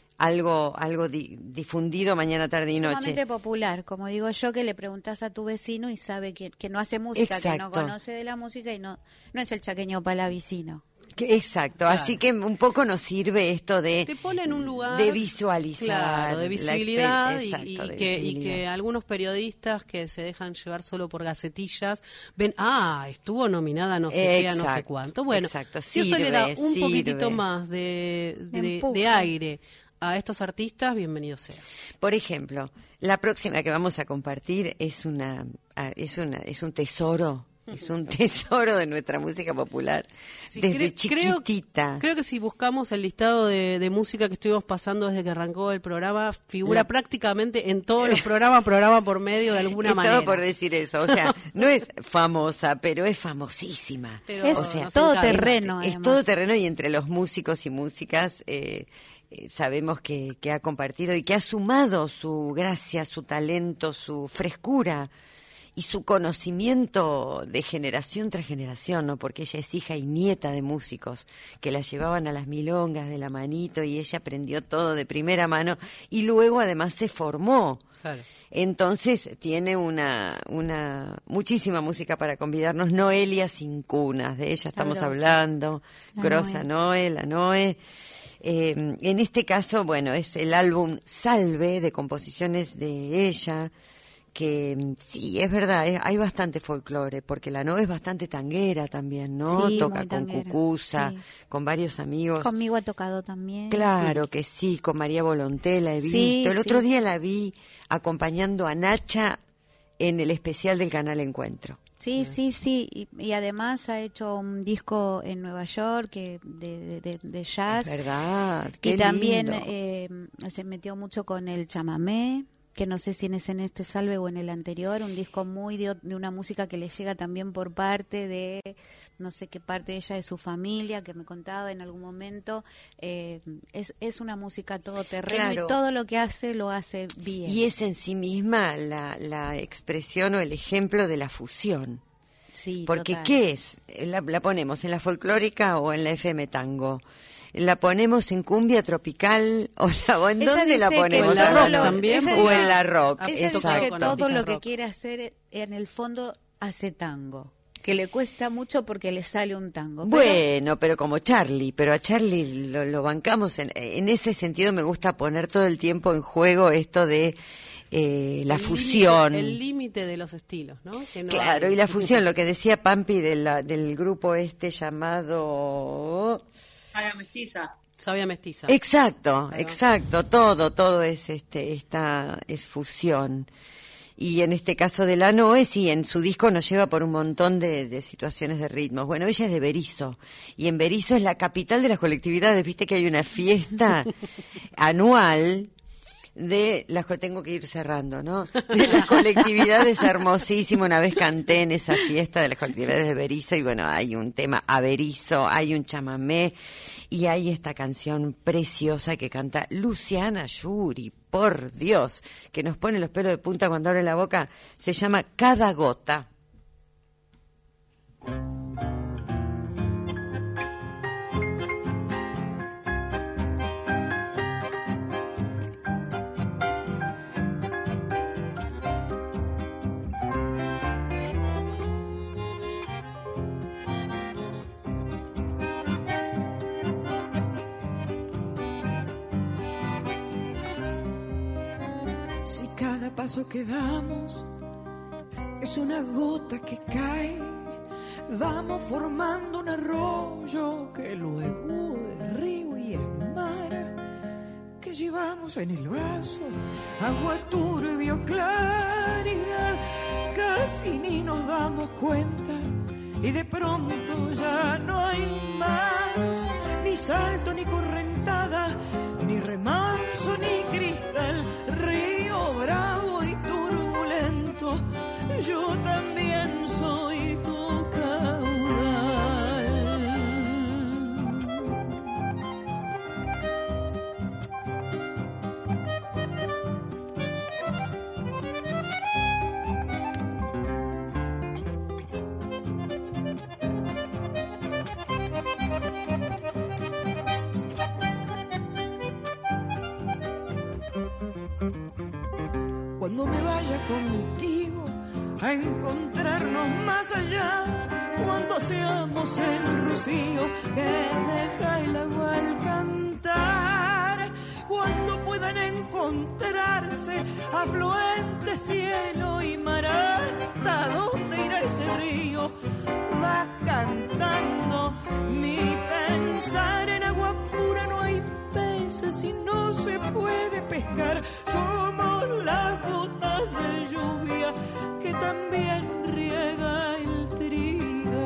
algo algo di, difundido mañana, tarde y noche. Sumamente popular, como digo yo, que le preguntás a tu vecino y sabe que, que no hace música, exacto. que no conoce de la música y no, no es el chaqueño palavicino. Que, exacto, claro. Así que un poco nos sirve esto de te pone en un lugar de visualizar, claro, de visibilidad, exper- exacto, y, y, de que, visibilidad. y que algunos periodistas que se dejan llevar solo por gacetillas ven, ah, estuvo nominada no sé qué, a no sé cuánto. Bueno, exacto, si sirve, eso le da un sirve. poquitito más de, de, de aire a estos artistas, bienvenido sea. Por ejemplo, la próxima que vamos a compartir es una es una es un tesoro. Es un tesoro de nuestra música popular, sí, desde cre- chiquitita. Creo, creo que si buscamos el listado de, de música que estuvimos pasando desde que arrancó el programa, figura La... prácticamente en todos los programas, programa por medio de alguna Estaba manera. por decir eso, o sea, no es famosa, pero es famosísima. Pero es o sea, todo terreno. Es, es todo terreno y entre los músicos y músicas... Eh, sabemos que, que ha compartido y que ha sumado su gracia, su talento, su frescura y su conocimiento de generación tras generación, ¿no? Porque ella es hija y nieta de músicos que la llevaban a las milongas de la manito y ella aprendió todo de primera mano y luego además se formó. Claro. Entonces tiene una una muchísima música para convidarnos. Noelia Sin Cunas, de ella estamos la hablando. La Grosa Noe, la Noe. Eh, en este caso, bueno, es el álbum Salve, de composiciones de ella, que sí, es verdad, es, hay bastante folclore, porque la Noe es bastante tanguera también, ¿no? Sí, toca con tanguera. Cucuza, sí. con varios amigos. Conmigo ha tocado también. Claro sí. que sí, con María Volonté la he visto. Sí, el otro sí. día la vi acompañando a Nacha en el especial del Canal Encuentro. Sí, sí, sí, y, y además ha hecho un disco en Nueva York que de, de, de jazz. Es verdad, qué y también lindo. Eh, se metió mucho con el chamamé, que no sé si es en este Salve o en el anterior, un disco muy de, de una música que le llega también por parte de, no sé qué parte de ella, de su familia, que me contaba en algún momento. Eh, es, es una música todoterreno Claro. y todo lo que hace lo hace bien. Y es en sí misma la, la expresión o el ejemplo de la fusión. Sí, Porque total. ¿qué es? La, la ponemos en la folclórica o en la F M tango. ¿La ponemos en cumbia tropical o, la, o en Ella dónde la dice que ponemos? en la todo rock lo- también, ella o dice- en la rock. Ella dice Exacto. que con todo Tropical lo que Rock. quiere hacer en el fondo hace tango, que le cuesta mucho porque le sale un tango. Pero Bueno, pero como Charlie, pero a Charlie lo, lo bancamos. En, en ese sentido me gusta poner todo el tiempo en juego esto de eh, la El fusión. límite- El límite de los estilos, ¿no? Que no Claro, hay- y la fusión, lo que decía Pampi de la, del grupo este llamado... Saga Mestiza. Sabia mestiza. Exacto, Claro. exacto, todo, todo es este, esta es fusión. Y en este caso de la Noe, sí, en su disco nos lleva por un montón de, de situaciones de ritmos. Bueno, ella es de Berisso, y en Berisso es la capital de las colectividades. Viste que hay una fiesta anual de las que tengo que ir cerrando, ¿no? De las colectividades, hermosísimo. Una vez canté en esa fiesta de las colectividades de Berisso y bueno, hay un tema a Berisso, hay un chamamé y hay esta canción preciosa que canta Luciana Yuri, por Dios, que nos pone los pelos de punta cuando abre la boca. Se llama Cada Gota. Si cada paso que damos es una gota que cae, vamos formando un arroyo que luego es río y es mar, que llevamos en el vaso agua turbia o claridad, casi ni nos damos cuenta y de pronto ya no hay más ni salto ni correntada, ni remanso ni cristal, río bravo y turbulento, yo también soy tu caudal. Cuando me vaya contigo a encontrarnos más allá, cuando seamos el rocío que deja el agua al cantar, cuando puedan encontrarse afluentes cielo y mar, hasta dónde irá ese río, va cantando mi pensar. En agua pura no hay peces y no se puede pescar, somos las gotas de lluvia que también riega el trigal.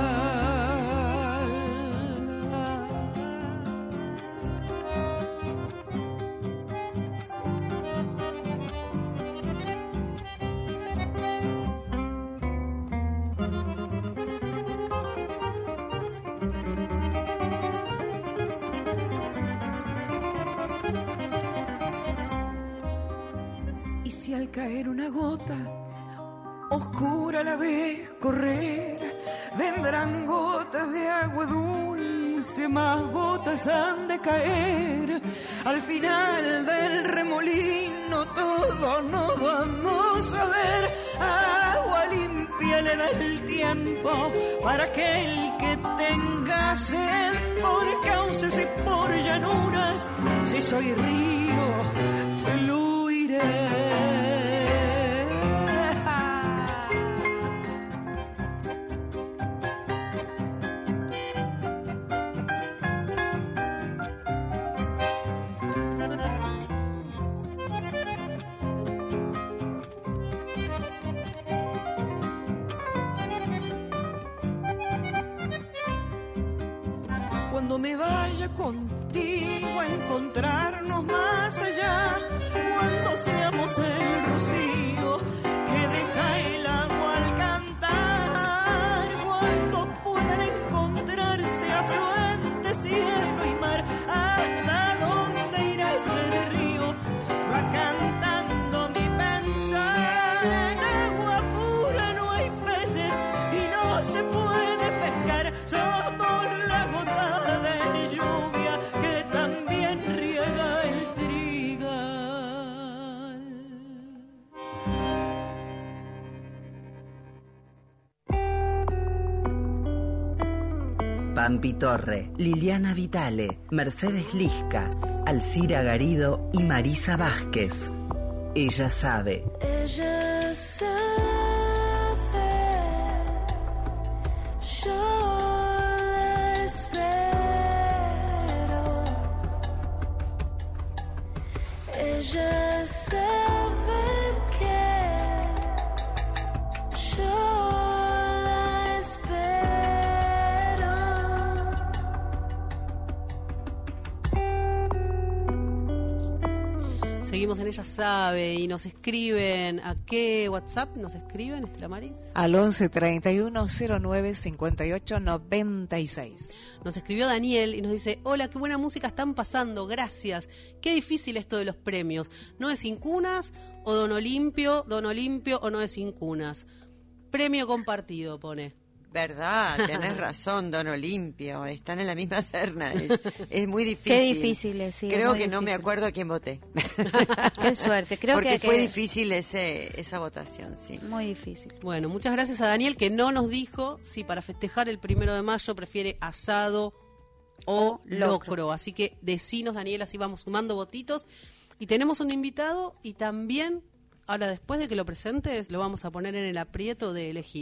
Y al caer una gota oscura a la vez correr, vendrán gotas de agua dulce, más gotas han de caer. Al final del remolino todos nos vamos a ver. Agua limpia le da el tiempo para aquel que tenga sed, por cauces y por llanuras, si soy río, fluiré. Cuando me vaya contigo a encontrarnos más allá, cuando seamos el rocío que deja el agua al cantar, cuando puedan encontrarse afluentes cielo y mar, hasta dónde irá ese río, va cantando mi pensar. En agua pura no hay peces y no se puede pescar, somos la gota de lluvia que también riega el trigal. Pampi Torre, Liliana Vitale, Mercedes Lisca, Alcira Garido y Marisa Vázquez. Ella sabe. Ella sabe, yo la espero. Ella sabe que yo la espero. Seguimos en Ella Sabe y nos escriben. ¿A qué WhatsApp nos escriben, Estela Maris? Al once treinta y uno cero nueve cincuenta y ocho noventa y seis. Nos escribió Daniel y nos dice: hola, qué buena música están pasando, gracias. Qué difícil esto de los premios. ¿No es sin cunas o Don Olimpio, Don Olimpio o no es sin cunas? Premio compartido, pone. Verdad, tenés razón, Don Olimpio, están en la misma terna, es, es muy difícil. Qué difícil es, sí, Creo es que muy no me difícil. acuerdo a quién voté. Qué suerte, creo Porque que... fue que- difícil ese, esa votación, sí. Muy difícil. Bueno, muchas gracias a Daniel, que no nos dijo si para festejar el primero de mayo prefiere asado o locro. locro. Así que decinos, Daniel, así vamos sumando votitos. Y tenemos un invitado y también, ahora después de que lo presentes, lo vamos a poner en el aprieto de elegir.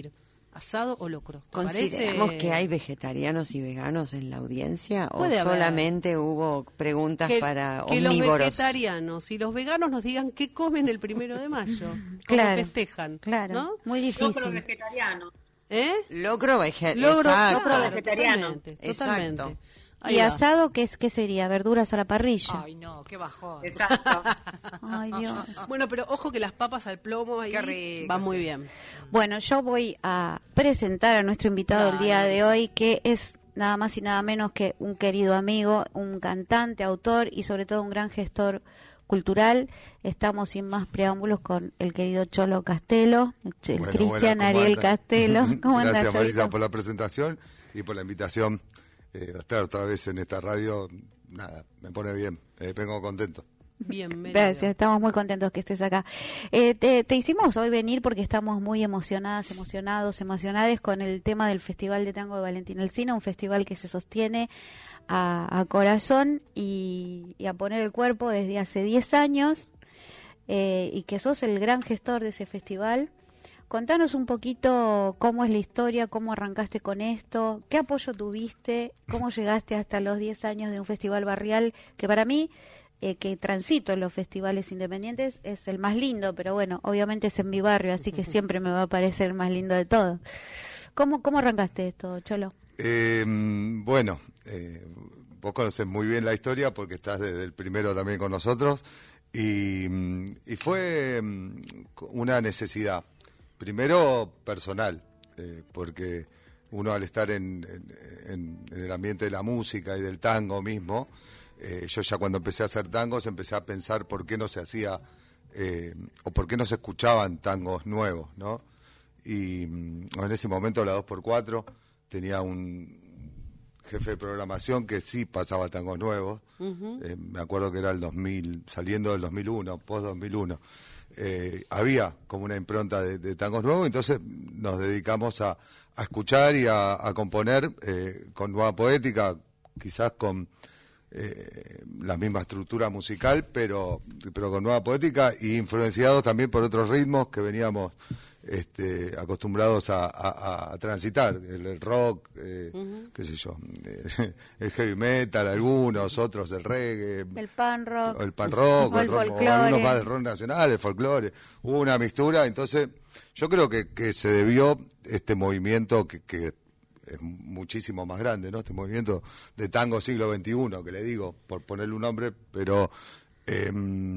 asado o locro. ¿Consideramos Parece... que hay vegetarianos y veganos en la audiencia o Puede haber. solamente hubo preguntas que, para que los omnívoros? vegetarianos y los veganos nos digan qué comen el primero de mayo, cómo Claro, festejan, claro, ¿no? muy Locro difícil. vegetariano. ¿Eh? Locro vegetariano. Logro, Exacto. claro, vegetariano. totalmente, Exacto. totalmente. Ahí ¿Y va. asado qué, es, qué sería? ¿Verduras a la parrilla? Ay, no, qué bajón. Exacto. Ay, Dios. Bueno, pero ojo que las papas al plomo ahí Qué rico, van muy sí. bien. Bueno, yo voy a presentar a nuestro invitado del día de hoy, que es nada más y nada menos que un querido amigo, un cantante, autor y sobre todo un gran gestor cultural. Estamos sin más preámbulos con el querido Cholo Castelo, el Bueno, Cristian bueno, ¿cómo Ariel andan? Castelo. ¿Cómo anda, Gracias, Marisa, Cholito? por la presentación y por la invitación eh, a estar otra vez en esta radio. Nada, me pone bien, eh, vengo contento. Bienvenido. Gracias, estamos muy contentos que estés acá. Eh, te, te hicimos hoy venir porque estamos muy emocionadas, emocionados, emocionadas con el tema del Festival de Tango de Valentín Alsina, un festival que se sostiene a, a corazón y, y a poner el cuerpo desde hace diez años, eh, y que sos el gran gestor de ese festival. Contanos un poquito cómo es la historia, cómo arrancaste con esto, qué apoyo tuviste, cómo llegaste hasta los diez años de un festival barrial que para mí, eh, que transito en los festivales independientes, es el más lindo, pero bueno, obviamente es en mi barrio, así que siempre me va a parecer el más lindo de todos. ¿Cómo, cómo arrancaste esto, Cholo? Eh, bueno, eh, vos conocés muy bien la historia porque estás desde el primero también con nosotros y, y fue una necesidad. Primero personal, eh, porque uno al estar en, en, en el ambiente de la música y del tango mismo, eh, yo ya cuando empecé a hacer tangos empecé a pensar por qué no se hacía, eh, o por qué no se escuchaban tangos nuevos, ¿no? Y mm, en ese momento la dos por cuatro tenía un jefe de programación que sí pasaba tangos nuevos, uh-huh. eh, me acuerdo que era el dos mil, saliendo del dos mil uno, post dos mil uno. Eh, había como una impronta de, de tangos nuevos, entonces nos dedicamos a, a escuchar y a, a componer eh, con Nueva Poética, quizás con eh, la misma estructura musical, pero, pero con Nueva Poética y influenciados también por otros ritmos que veníamos este, acostumbrados a, a, a transitar, el, el rock, eh, uh-huh. qué sé yo, eh, el heavy metal, algunos, otros el reggae, el pan rock, el pan rock, o el, el rock, folclore, o algunos más del rock nacional, el folclore, hubo una mistura, entonces yo creo que, que se debió este movimiento que, que es muchísimo más grande, ¿no? Este movimiento de tango siglo veintiuno, que le digo, por ponerle un nombre, pero eh,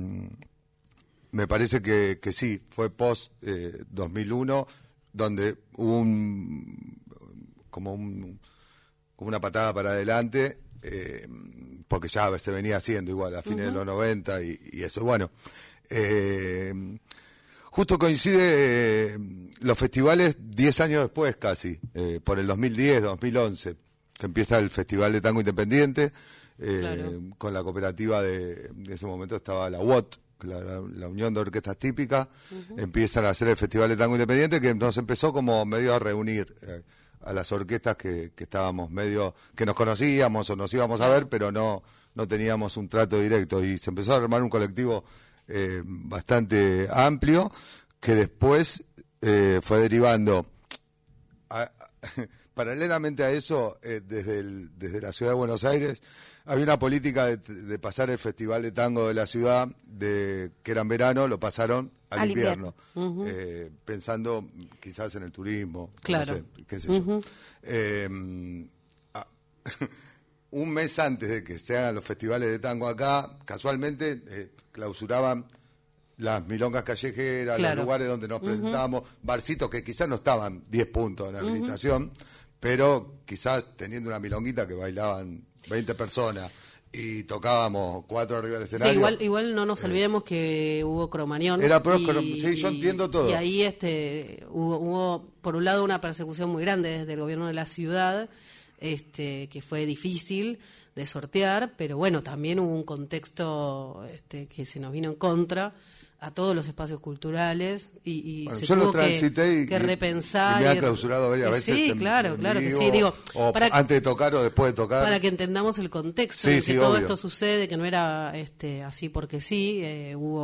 me parece que, que sí, fue post eh, dos mil uno, donde hubo un, como, un, como una patada para adelante, eh, porque ya se venía haciendo igual a fines uh-huh. de los noventa y, y eso, bueno. Eh, justo coincide eh, los festivales diez años después casi, eh, por el dos mil diez, dos mil once, que empieza el Festival de Tango Independiente, eh, claro. con la cooperativa de, en ese momento estaba la U O T, La, la, la Unión de Orquestas Típicas, uh-huh. empiezan a hacer el Festival de Tango Independiente, que nos empezó como medio a reunir eh, a las orquestas que, que estábamos medio, que nos conocíamos o nos íbamos a ver, pero no, no teníamos un trato directo, y se empezó a armar un colectivo eh, bastante amplio, que después eh, fue derivando a, a, paralelamente a eso, eh, desde, el, desde la ciudad de Buenos Aires, había una política de, de pasar el Festival de Tango de la ciudad, de que era en verano, lo pasaron al, al invierno, invierno. Uh-huh. eh, pensando quizás en el turismo, claro. no sé, qué sé uh-huh. yo. Eh, ah, un mes antes de que se hagan los festivales de tango acá, casualmente eh, clausuraban las milongas callejeras, claro. los lugares donde nos uh-huh. presentábamos, barcitos que quizás no estaban diez puntos en habilitación, uh-huh. pero quizás teniendo una milonguita que bailaban veinte personas y tocábamos cuatro arriba del escenario. Sí, igual, igual no nos olvidemos eh, que hubo Cromañón. Era pro, y, sí, yo entiendo todo. Y ahí este hubo, hubo, por un lado, una persecución muy grande desde el gobierno de la ciudad, este que fue difícil de sortear, pero bueno, también hubo un contexto este que se nos vino en contra a todos los espacios culturales y, y bueno, se yo tuvo lo transité que, y, que repensar. Y me han clausurado varias veces. Sí, en, claro, en claro vivo, que sí. Digo, o para, antes de tocar o después de tocar. Para que entendamos el contexto sí, en sí, que todo obvio. esto sucede, que no era este así porque sí, eh, hubo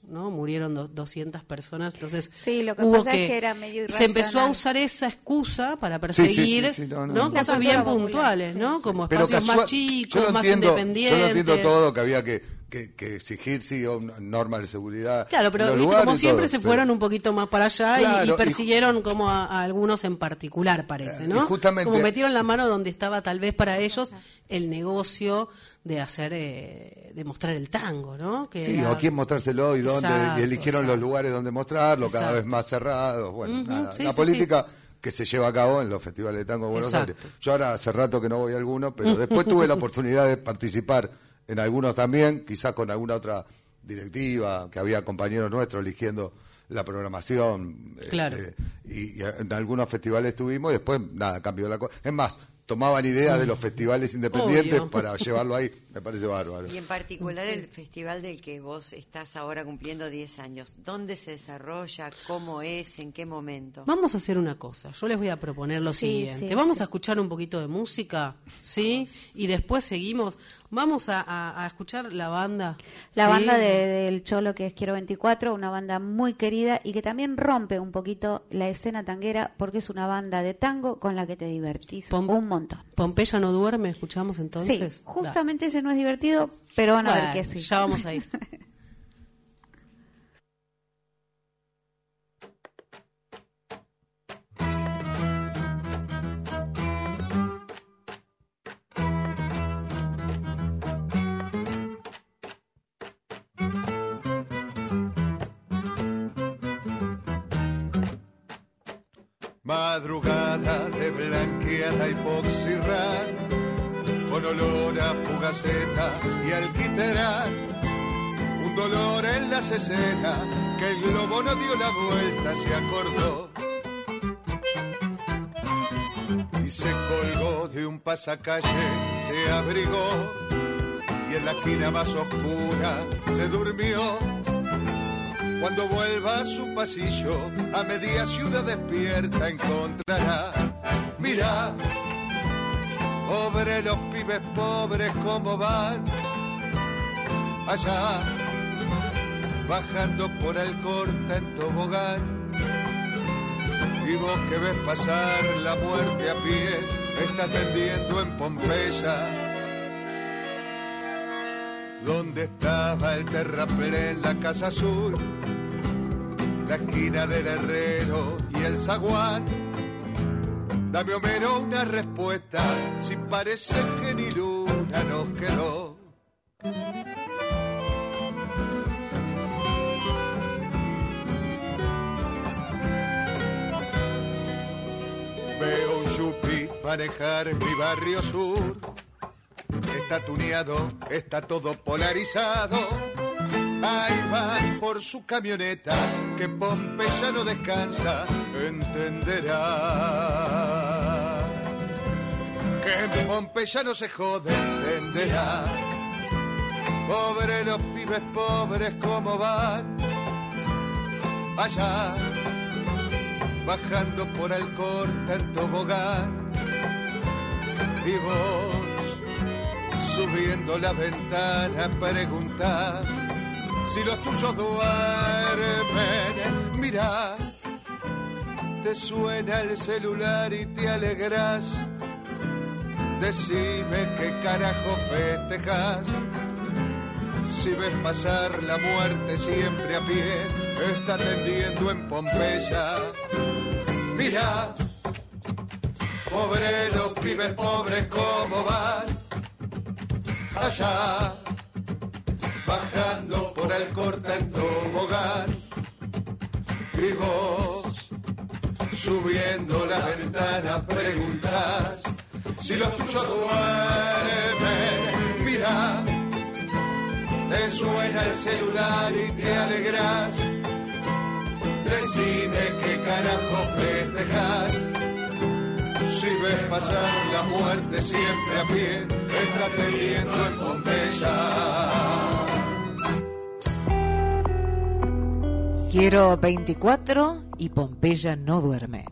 ¿no? Murieron do- doscientas personas, entonces Sí, lo que hubo pasa que, es que era medio se empezó a irracional. usar esa excusa para Sí, sí, sí, perseguir, sí, no, no, ¿no? no. Cosas La bien cultura popular, puntuales, sí, ¿no? sí. Como Pero espacios casual- más chicos, yo lo más entiendo, independientes. Yo lo entiendo todo, que había que, que, que exigir, sí, o una norma de seguridad. Claro, en pero los viste, lugares como y siempre todo, se pero- fueron un poquito más para allá y- Claro, y, y- persiguieron como a, a algunos en particular, parece, ¿no? Y justamente- Como metieron la mano donde estaba tal vez para ellos el negocio de hacer, eh, de mostrar el tango, ¿no? Que Sí, era- o a quién mostrárselo y dónde, Exacto, y eligieron exacto. los lugares donde mostrarlo, cada Exacto. vez más cerrados. Bueno, Ujú, nada, sí, la sí, política que se lleva a cabo en los festivales de tango de Buenos Exacto. Aires. Yo ahora hace rato que no voy a alguno, pero después tuve la oportunidad de participar en algunos también, quizás con alguna otra directiva, que había compañeros nuestros eligiendo la programación. Claro. este, y, y en algunos festivales estuvimos y después, nada, cambió la cosa. Es más, tomaban ideas de los festivales independientes Obvio. para llevarlo ahí. Me parece bárbaro. Y en particular el festival del que vos estás ahora cumpliendo diez años, ¿dónde se desarrolla? ¿Cómo es? ¿En qué momento? Vamos a hacer una cosa, yo les voy a proponer lo Sí, siguiente. sí, Vamos sí. a escuchar un poquito de música, ¿sí? Y después seguimos. Vamos a, a- a escuchar la banda. La ¿sí? banda de- del Cholo, que es Quiero veinticuatro, una banda muy querida y que también rompe un poquito la escena tanguera porque es una banda de tango con la que te divertís Pom- un montón. Pompeya no duerme, escuchamos entonces. Sí, justamente ese no es divertido, pero van a Bueno, ver que sí. ya vamos a ir. Madrugada de blanqueada hipoxirral, con olor a fugaceta y alquitrán. Un dolor en la cesera, que el globo no dio la vuelta, se acordó. Y se colgó de un pasacalle, se abrigó, y en la esquina más oscura se durmió. Cuando vuelva a su pasillo, a media ciudad despierta encontrará. Mira, pobre los pibes pobres cómo van allá, bajando por el corta en tobogán. Y vos que ves pasar la muerte a pie, está tendiendo en Pompeya, donde estaba el terraplén, la casa azul, la esquina del herrero y el zaguán. Dame Homero una respuesta, si parece que ni luna nos quedó. Veo un yupi manejar en mi barrio sur. Está tuneado, está todo polarizado. Ahí va por su camioneta, que Pompeya no descansa, entenderá. Que en Pompeya no se jode, entenderá. Pobre los pibes pobres, ¿cómo van? Allá, bajando por el corta en tobogán. Y vos, subiendo la ventana, preguntás si los tuyos duermen. Mirá, te suena el celular y te alegras. Decime qué carajo festejas. Si ves pasar la muerte siempre a pie, está tendiendo en Pompeya. Mirá, pobre los pibes pobres cómo van allá, bajando por el corta en tobogán. Y vos, subiendo la ventana, preguntás si los tuyos duermen. Mirá, te suena el celular y te alegras. Decime qué carajo festejas. Si ves pasar la muerte siempre a pie, está tendiendo en Pompeya. Quiero veinticuatro y Pompeya no duerme.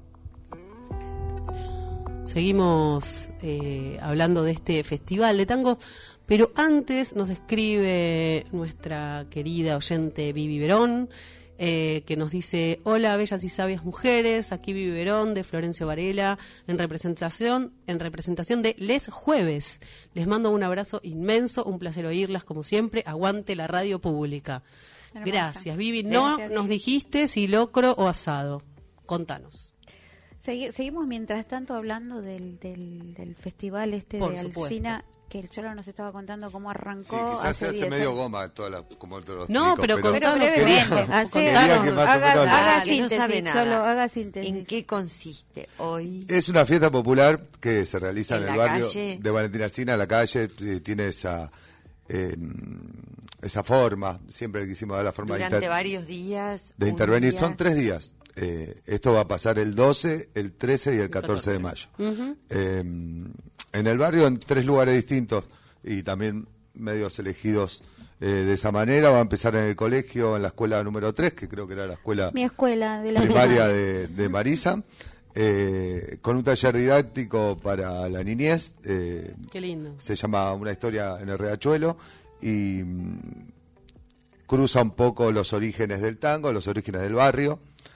Seguimos eh, hablando de este festival de tango. Pero antes nos escribe nuestra querida oyente Vivi Verón, eh, que nos dice: hola, bellas y sabias mujeres, aquí Vivi Verón de Florencio Varela, en representación, en representación de Les Jueves. Les mando un abrazo inmenso, un placer oírlas como siempre, aguante la radio pública. Hermosa. Gracias, Vivi. No Gracias, nos Vivi. dijiste si locro o asado. Contanos. Segui- seguimos mientras tanto hablando del, del, del festival este Por de supuesto. Alsina, que el Cholo nos estaba contando cómo Sí, arrancó. quizás hace se hace diez medio años. goma toda la, como te lo No, explico, pero Pero contanos, brevemente, quería- hace- quería que más o haga, menos- haga Ah, que no síntesis, sabe nada. Cholo, haga síntesis. ¿En qué consiste hoy? Es una fiesta popular que se realiza en, ¿En el la barrio calle? de Valentina Alsina, la calle, eh, tiene esa eh, esa forma, siempre quisimos dar la forma de, Durante inter- varios días. de un intervenir. día. Son tres días. Eh, esto va a pasar el doce, el trece y el catorce de mayo. Ujú. Eh, en el barrio, en tres lugares distintos y también medios elegidos eh, de esa manera. Va a empezar en el colegio, en la escuela número tres, que creo que era la escuela Mi escuela de la primaria primaria. de, de Marisa, eh, con un taller didáctico para la niñez. eh, Qué lindo. se llama Una historia en el Riachuelo y mm, cruza un poco los orígenes del tango, los orígenes del barrio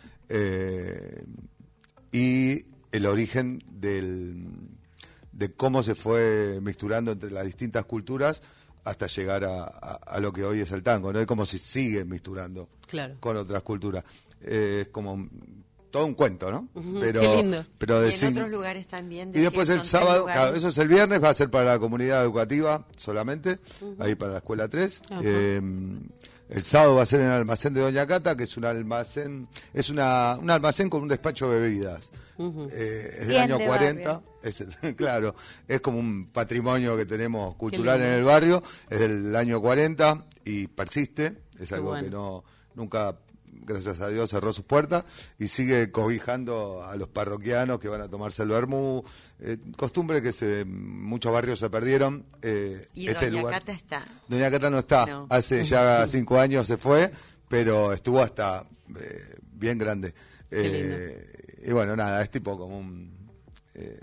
eh, y el origen del, de cómo se fue mixturando entre las distintas culturas hasta llegar a, a- a lo que hoy es el tango, ¿no? Y cómo se sigue mixturando Claro. con otras culturas. Eh, es como un- todo un cuento, ¿no? Ujú, pero, qué lindo. pero de Y en cin- otros lugares también. y después el decía, son tres sábado, lugares. claro, eso es el viernes, va a ser para la comunidad educativa solamente, ahí para la escuela tres. Ajá. Eh, el sábado va a ser en el almacén de Doña Cata, que es un almacén, es una, un almacén con un despacho de bebidas. Ujú. Eh, es del Bien año de cuarenta, barrio. es, claro, es como un patrimonio que tenemos cultural en lindo. el barrio, es del año cuarenta y persiste, es algo bueno. que no nunca, gracias a Dios, cerró sus puertas y sigue cobijando a los parroquianos que van a tomarse el vermú, eh, costumbre que se, muchos barrios se perdieron. eh, Y este Doña lugar- Cata está. Doña Cata no está, No. hace ya cinco años se fue, pero estuvo hasta eh, bien grande. Eh, y bueno, nada, es tipo como un... eh,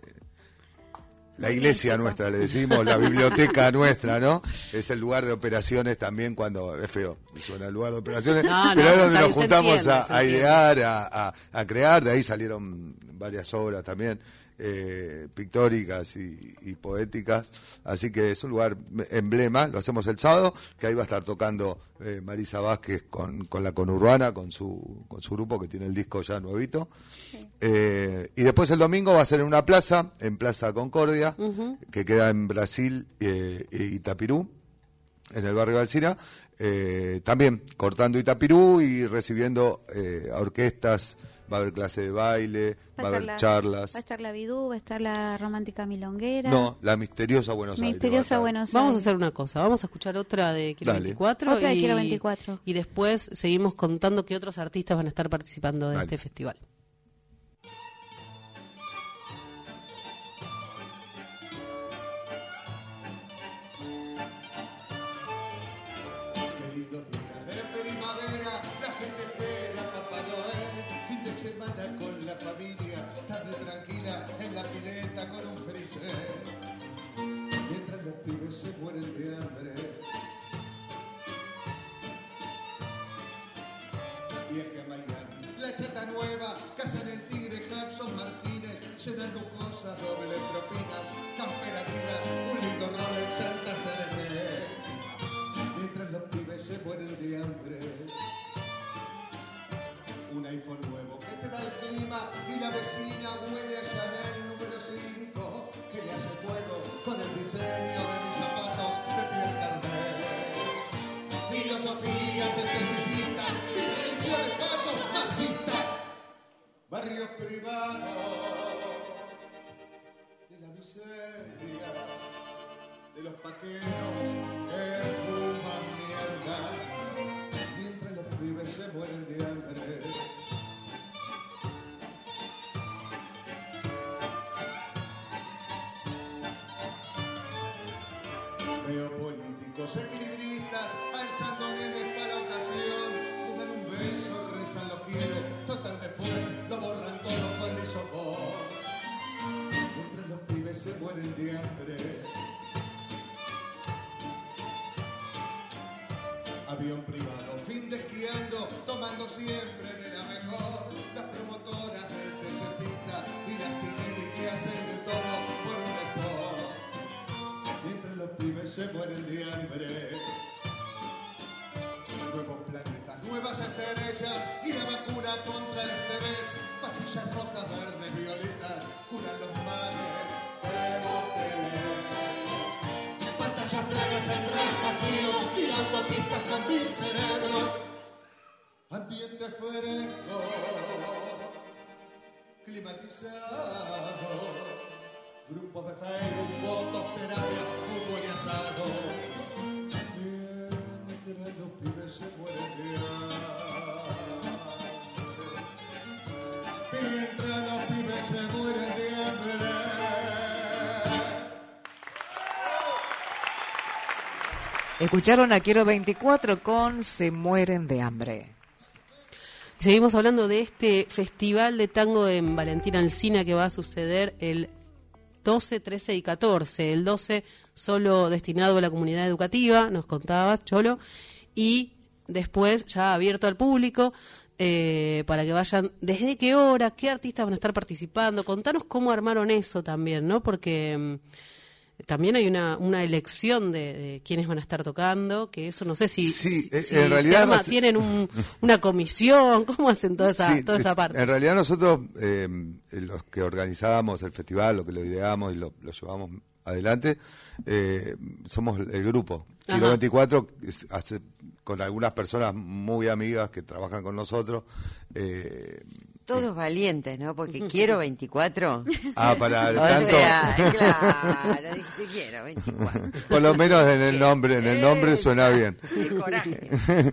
la iglesia nuestra, le decimos, la biblioteca nuestra, ¿no? Es el lugar de operaciones también cuando... Es feo, suena el lugar de operaciones, No, no, pero es donde está nos bien, se juntamos entiende, a, se a entiende. idear, a, a- a crear, de ahí salieron varias obras también. Eh, pictóricas y, y poéticas, así que es un lugar emblema. Lo hacemos el sábado, que ahí va a estar tocando eh, Marisa Vázquez con, con la conurbana, con su con su grupo que tiene el disco ya nuevito. Eh, y después el domingo va a ser en una plaza, en Plaza Concordia, Ujú. que queda en Brasil eh, e Itapirú, en el barrio de Alsina, eh, también cortando Itapirú y recibiendo eh, a orquestas. Va a haber clase de baile, va a haber estar la- charlas. Va a estar la Bidú, va a estar la Romántica Milonguera. No, la misteriosa Buenos Aires. Misteriosa va a estar. Buenos Aires. Vamos a hacer una cosa, vamos a escuchar otra de Quiero Dale. veinticuatro, Otra de y, Quiero veinticuatro. y después seguimos contando que otros artistas van a estar participando de Dale. este festival. Qué lindos días de primavera, la gente espera a Papá Noel. Fin de semana con la familia, tarde tranquila en la pileta con un freezer. Mientras los pibes se mueren de hambre. Viaje a Miami, la chata nueva, cazan el tigre, Jackson Martínez, llenan lujosas, doble propinas, campera Adidas, un lindo Rolex Santa Teresa. Mientras los pibes se mueren de hambre. Un iPhone nuevo que te da el clima y la vecina huele a Chanel número cinco que le hace juego con el diseño de mis zapatos de piel carnet. Filosofía setecientos y religiones fachos marxistas. Barrios privados de la miseria, de los paqueros que fuman mierda, mientras los pibes se mueren de hambre. Veo políticos equilibristas alzando nenes para la ocasión, le dan un beso, rezan lo quiero, total después lo borran todo con lisofón. Mientras los pibes se mueren de hambre. hablando siempre de la mejor, las promotoras del T C Pista y las Tinelli que hacen de todo por un sport. Mientras los pibes se mueren de hambre, nuevos planetas, nuevas estrellas y la vacuna contra el estrés, pastillas rojas, verdes, violetas, curan los males que vos tenés. Pantallas planas en rascacielos y autopistas con mil cerebros, ambiente fresco, climatizado, grupos de Facebook, fotos, terapia, fútbol y asado. Mientras los pibes se mueren de hambre, mientras los pibes se mueren de hambre. Escucharon a Quiero veinticuatro con Se mueren de hambre. Seguimos hablando de este festival de tango en Valentina Alsina que va a suceder el doce, trece y catorce. El doce solo destinado a la comunidad educativa, nos contabas, Cholo, y después ya abierto al público eh, para que vayan. ¿Desde qué hora? ¿Qué artistas van a estar participando? Contanos cómo armaron eso también, ¿no? Porque mmm, también hay una, una elección de, de quiénes van a estar tocando, que eso no sé si, sí, si en realidad se arma, más... tienen un, una comisión, ¿cómo hacen toda esa, sí, toda esa es, parte? En realidad nosotros, eh, los que organizábamos el festival, lo que lo ideamos y lo, lo llevamos adelante, eh, somos el grupo. Quiero veinticuatro, es, hace, con algunas personas muy amigas que trabajan con nosotros. Eh, Todos valientes, ¿no? Porque quiero veinticuatro. Ah, para el o tanto. Sea, claro, dijiste quiero veinticuatro. Por lo menos en el nombre, en el nombre suena bien. Qué coraje.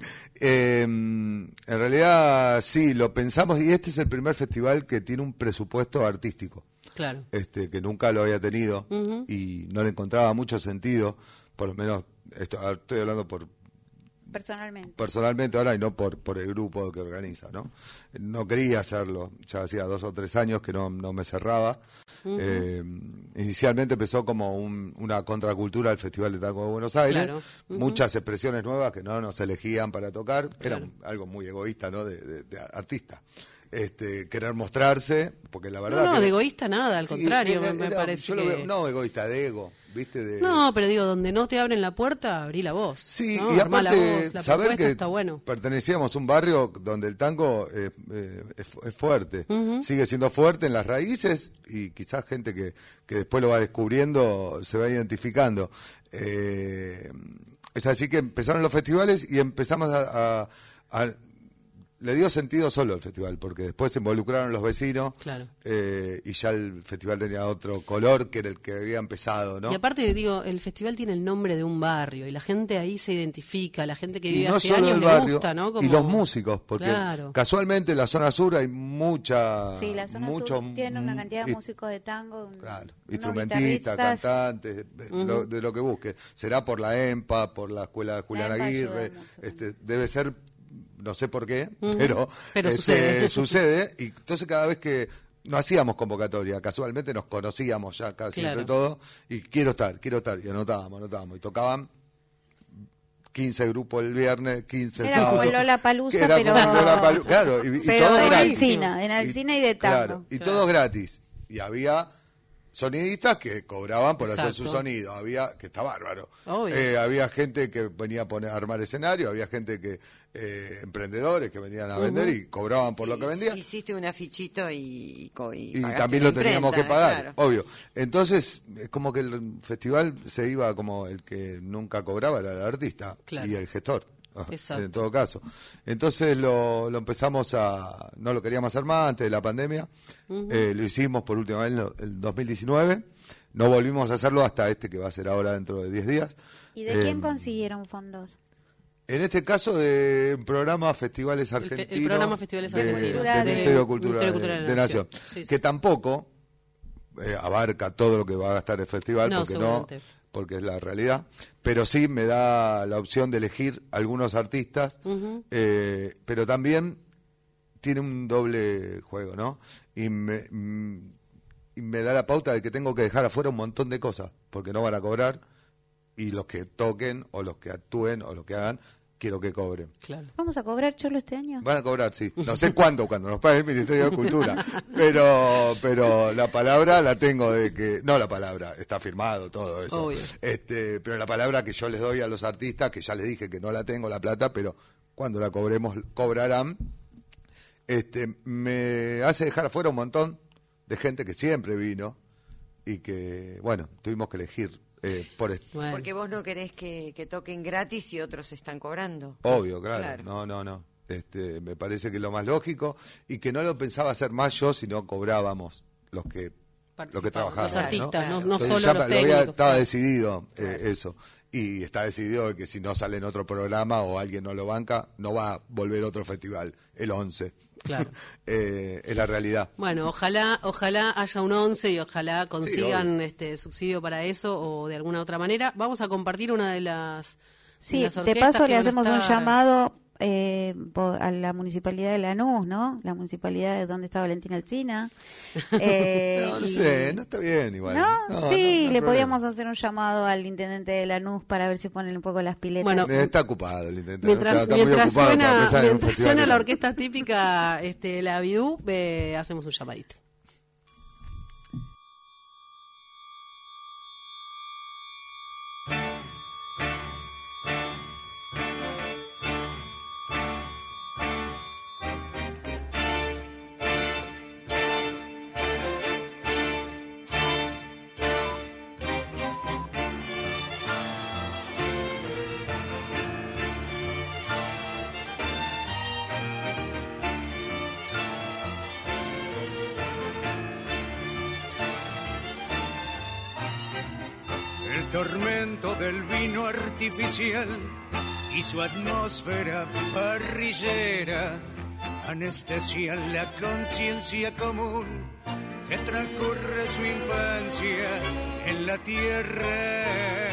eh, en realidad sí, lo pensamos y este es el primer festival que tiene un presupuesto artístico. Claro. Este, que nunca lo había tenido uh-huh. y no le encontraba mucho sentido, por lo menos esto, estoy hablando por personalmente personalmente ahora y no por por el grupo que organiza, ¿no? No quería hacerlo, ya hacía dos o tres años que no, no me cerraba. Uh-huh. eh, inicialmente empezó como un, una contracultura del Festival de Tango de Buenos Aires, claro. uh-huh. muchas expresiones nuevas que no nos elegían para tocar, era claro. algo muy egoísta, ¿no? de, de, de artista. Este, querer mostrarse, porque la verdad... No, no, que, de egoísta nada, al sí, contrario, era, me era, parece yo que... lo veo, no, egoísta, de ego, ¿viste? De... No, pero digo, donde no te abren la puerta, abrí la voz. Sí, ¿no? y Armá aparte, la voz, la saber que está bueno. pertenecíamos a un barrio donde el tango eh, eh, es, es fuerte, uh-huh. sigue siendo fuerte en las raíces, y quizás gente que, que después lo va descubriendo se va identificando. Eh, es así que empezaron los festivales y empezamos a... a, a le dio sentido solo el festival, porque después se involucraron los vecinos, claro. eh, y ya el festival tenía otro color que era el que había empezado, ¿no? Y aparte, digo, el festival tiene el nombre de un barrio, y la gente ahí se identifica, la gente que vive no hace solo años el le barrio, gusta, ¿no? Como... Y los músicos, porque claro. casualmente en la zona sur hay mucha... Sí, la zona mucho, sur tiene una cantidad de músicos de tango, claro, instrumentistas, cantantes, uh-huh. lo, de lo que busque. Será por la E M P A, por la escuela de Julián Aguirre, este, debe ser... no sé por qué, uh-huh. pero, pero este, sucede. sucede, y entonces cada vez que no hacíamos convocatoria, casualmente nos conocíamos ya casi claro. entre todos, y quiero estar, quiero estar, y anotábamos, anotábamos, y tocaban quince grupos el viernes, quince el era sábado. Como Lollapalooza, era pero... como Lollapalooza, claro, y, y pero todo en gratis. Alsina, en Alsina y, y de tango. Claro, y claro. todo gratis, y había... sonidistas que cobraban por Exacto. hacer su sonido, había que está bárbaro. Obvio. Eh, había gente que venía a poner a armar escenario, había gente que eh, emprendedores que venían a vender uh-huh. y cobraban por sí, lo que vendían. Hiciste un afichito y y, y también lo teníamos que pagar, claro. obvio. Entonces, es como que el festival se iba como el que nunca cobraba era el artista claro. y el gestor. Exacto. En todo caso. Entonces lo, lo empezamos a... No lo queríamos hacer más antes de la pandemia. Uh-huh. Eh, lo hicimos por última vez en el dos mil diecinueve. No volvimos a hacerlo hasta este que va a ser ahora dentro de diez días. ¿Y de eh, quién consiguieron fondos? En este caso de un programa Festivales Argentinos. El, fe, el programa Festivales de, Argentinos. Del de, Ministerio de Cultura, Ministerio de, Cultura de, de, de Nación. Nación. Sí, sí. Que tampoco eh, abarca todo lo que va a gastar el festival. No, porque no porque es la realidad, pero sí me da la opción de elegir algunos artistas, uh-huh. eh, pero también tiene un doble juego, ¿no? Y me, y me da la pauta de que tengo que dejar afuera un montón de cosas, porque no van a cobrar, y los que toquen, o los que actúen, o los que hagan, quiero que cobren. Claro. ¿Vamos a cobrar, Cholo, este año? Van a cobrar, sí. No sé cuándo, cuando nos pague el Ministerio de Cultura. Pero pero la palabra la tengo de que... No la palabra, está firmado todo eso. Obvio. Este, pero la palabra que yo les doy a los artistas, que ya les dije que no la tengo, la plata, pero cuando la cobremos, cobrarán, este, me hace dejar afuera un montón de gente que siempre vino y que, bueno, tuvimos que elegir. Eh, por est- bueno. Porque vos no querés que, que toquen gratis y otros están cobrando. Obvio, claro. claro. No, no, no. Este, me parece que es lo más lógico y que no lo pensaba hacer más yo, sino cobrábamos los que los que trabajábamos. Los artistas, ¿no? no, no Entonces, solo ya los lo había- técnicos. Estaba decidido eh, eso. Y está decidido que si no sale en otro programa o alguien no lo banca, no va a volver otro festival, el once. Claro. eh, es la realidad. Bueno, ojalá ojalá haya un once y ojalá consigan Sí, este subsidio para eso o de alguna otra manera. Vamos a compartir una de las Sí, de las de orquestas paso que le van a hacemos un estar- llamado eh, po- a la municipalidad de Lanús, ¿no? La municipalidad de donde está Valentina Alsina. Eh, no, no y- sé, no está bien igual. ¿No? No, sí, no, no hay le problema. podíamos hacer un llamado al intendente de Lanús para ver si ponen un poco las piletas. Bueno, Eh, está ocupado el intendente. Mientras, está, está muy mientras ocupado para suena, pensar en un mientras festival suena que la no. orquesta típica, este, la Bidú, eh, hacemos un llamadito. El tormento del vino artificial y su atmósfera parrillera anestesian la conciencia común que transcurre su infancia en la tierra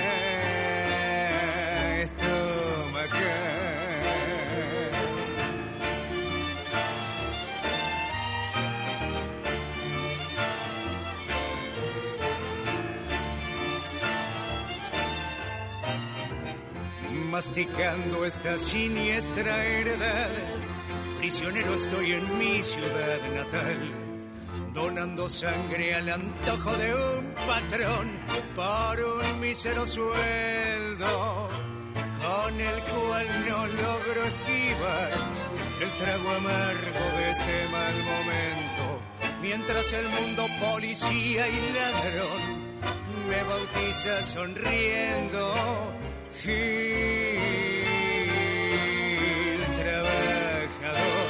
estomacal. Masticando esta siniestra heredad, prisionero estoy en mi ciudad natal, donando sangre al antojo de un patrón por un mísero sueldo, con el cual no logro esquivar el trago amargo de este mal momento, mientras el mundo policía y ladrón me bautiza sonriendo. Gil trabajador,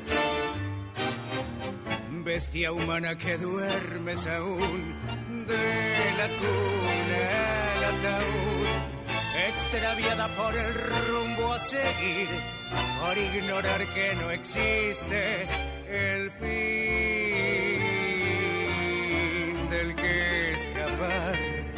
bestia humana que duermes aún, de la cuna al ataúd, extraviada por el rumbo a seguir, por ignorar que no existe el fin del que escapar.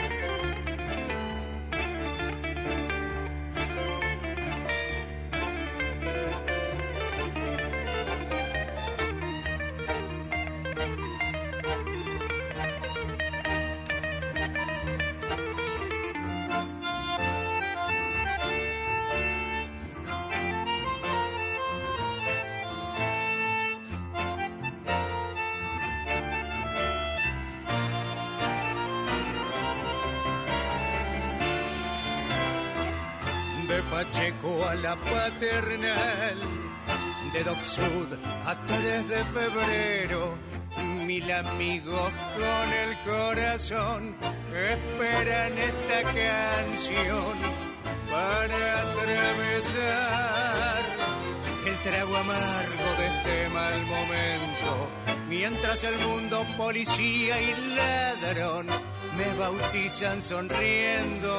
De Pacheco a la Paternal, de Dock Sud a tres de febrero, mil amigos con el corazón esperan esta canción para atravesar el trago amargo de este mal momento, mientras el mundo policía y ladrón me bautizan sonriendo.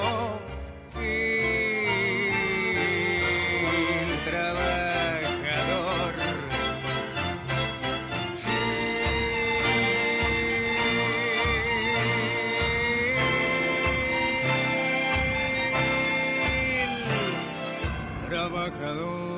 Gil trabajador, Gil trabajador.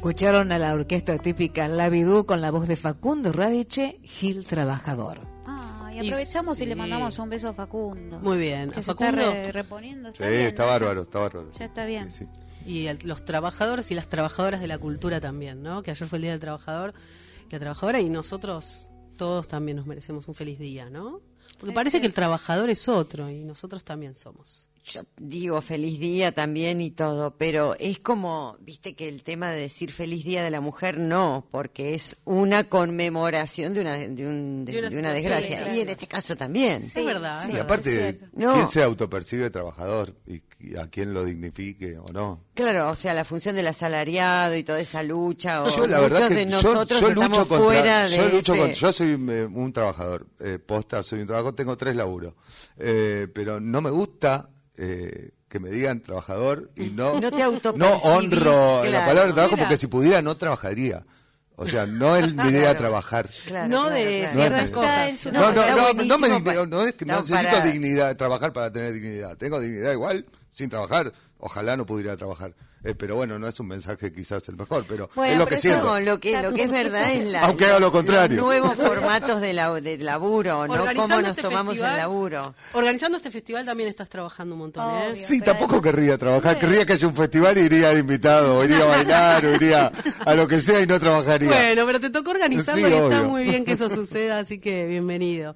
Escucharon a la orquesta típica La Bidú con la voz de Facundo Radiche, Gil Trabajador. Ah, y aprovechamos y, Y le sí. mandamos un beso a Facundo. Muy bien. Que A se Facundo. está re- reponiendo. Sí, bien, está ¿no? bárbaro, está bárbaro. Ya está bien. Sí, sí. Y el- los trabajadores y las trabajadoras de la cultura también, ¿no? Que ayer fue el Día del Trabajador y la trabajadora, y nosotros todos también nos merecemos un feliz día, ¿no? Porque Es parece que el cierto. trabajador es otro y nosotros también somos. Yo digo feliz día también y todo, pero es como, viste que el tema de decir feliz día de la mujer no, porque es una conmemoración de una de, un- de- De una de una situación, desgracia, claro. y en este caso también. Es verdad. Sí, es verdad. aparte, No. ¿quién se autopercibe trabajador y, y a quién lo dignifique o no? Claro, o sea, la función del asalariado y toda esa lucha, o Yo la verdad muchos que de yo, nosotros yo estamos lucho contra, fuera de yo lucho ese- contra- yo soy eh, un trabajador, eh, posta, soy un trabajador, tengo tres laburos, eh, pero no me gusta eh, que me digan trabajador y no, No te no autopercibís, honro la claro. palabra trabajo Mira. porque si pudiera no trabajaría. O sea, no es mi idea Claro. trabajar. Claro, No claro, de claro. ciertas No es- cosas. en su- No, no, está no, no, me buenísimo digni- pa- no es que no no, necesito para- dignidad, trabajar para tener dignidad. Tengo dignidad igual, sin trabajar. Ojalá no pudiera trabajar. Eh, pero bueno, no es un mensaje quizás el mejor, pero Bueno, es lo pero que siento. no, lo que lo que es verdad es la, Aunque haga lo contrario. los nuevos formatos de, la, de laburo, ¿no? Organizando Cómo nos este tomamos festival- el laburo. Organizando este festival también estás trabajando un montón, ¿eh? Obvio. Sí, pero tampoco además- querría trabajar. Querría que haya un festival y iría de invitado, o iría a bailar, o iría a lo que sea y no trabajaría. Bueno, pero te tocó organizarlo Sí, y está obvio. muy bien que eso suceda, así que bienvenido.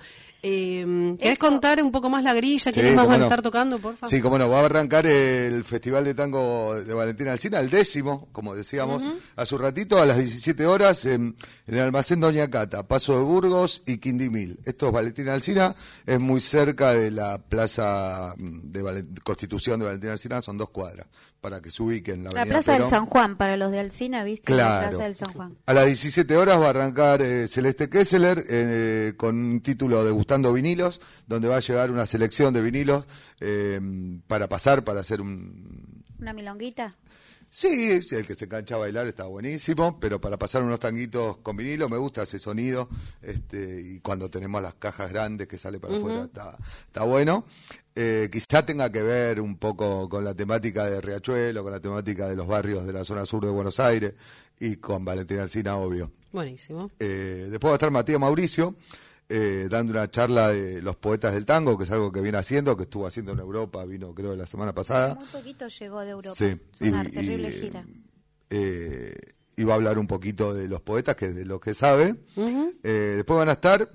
Eh, ¿Querés Eso- contar un poco más la grilla? ¿Quiénes Sí, más cómo van a no. estar tocando, por favor? Sí, como no, va a arrancar el Festival de Tango de Valentina Alsina, el décimo, como decíamos, a su ratito, a las diecisiete horas, en, en el Almacén Doña Cata, Paso de Burgos y Quindimil. Esto es Valentina Alsina, es muy cerca de la Plaza de Valen- Constitución de Valentina Alsina, son dos cuadras, para que se ubiquen la La avenida Plaza del Perón. San Juan, para los de Alsina, ¿viste? La Claro. Plaza del San Juan. A las diecisiete horas va a arrancar eh, Celeste Kessler eh, con un título Degustando Vinilos, donde va a llegar una selección de vinilos eh, para pasar, para hacer un... ¿Una milonguita? Sí, el que se engancha a bailar está buenísimo, pero para pasar unos tanguitos con vinilo me gusta ese sonido, este, y cuando tenemos las cajas grandes que sale para Ujú. afuera está, está bueno. Eh, quizá tenga que ver un poco con la temática de Riachuelo, con la temática de los barrios de la zona sur de Buenos Aires y con Valentina Alsina, obvio. Buenísimo. Eh, después va a estar Matías Mauricio eh, dando una charla de los poetas del tango, que es algo que viene haciendo, que estuvo haciendo en Europa, vino creo la semana pasada. Muy poquito llegó de Europa. Sí, Es una y- terrible y, gira. eh, y va a hablar un poquito de los poetas, que es de lo que sabe. Eh, después van a estar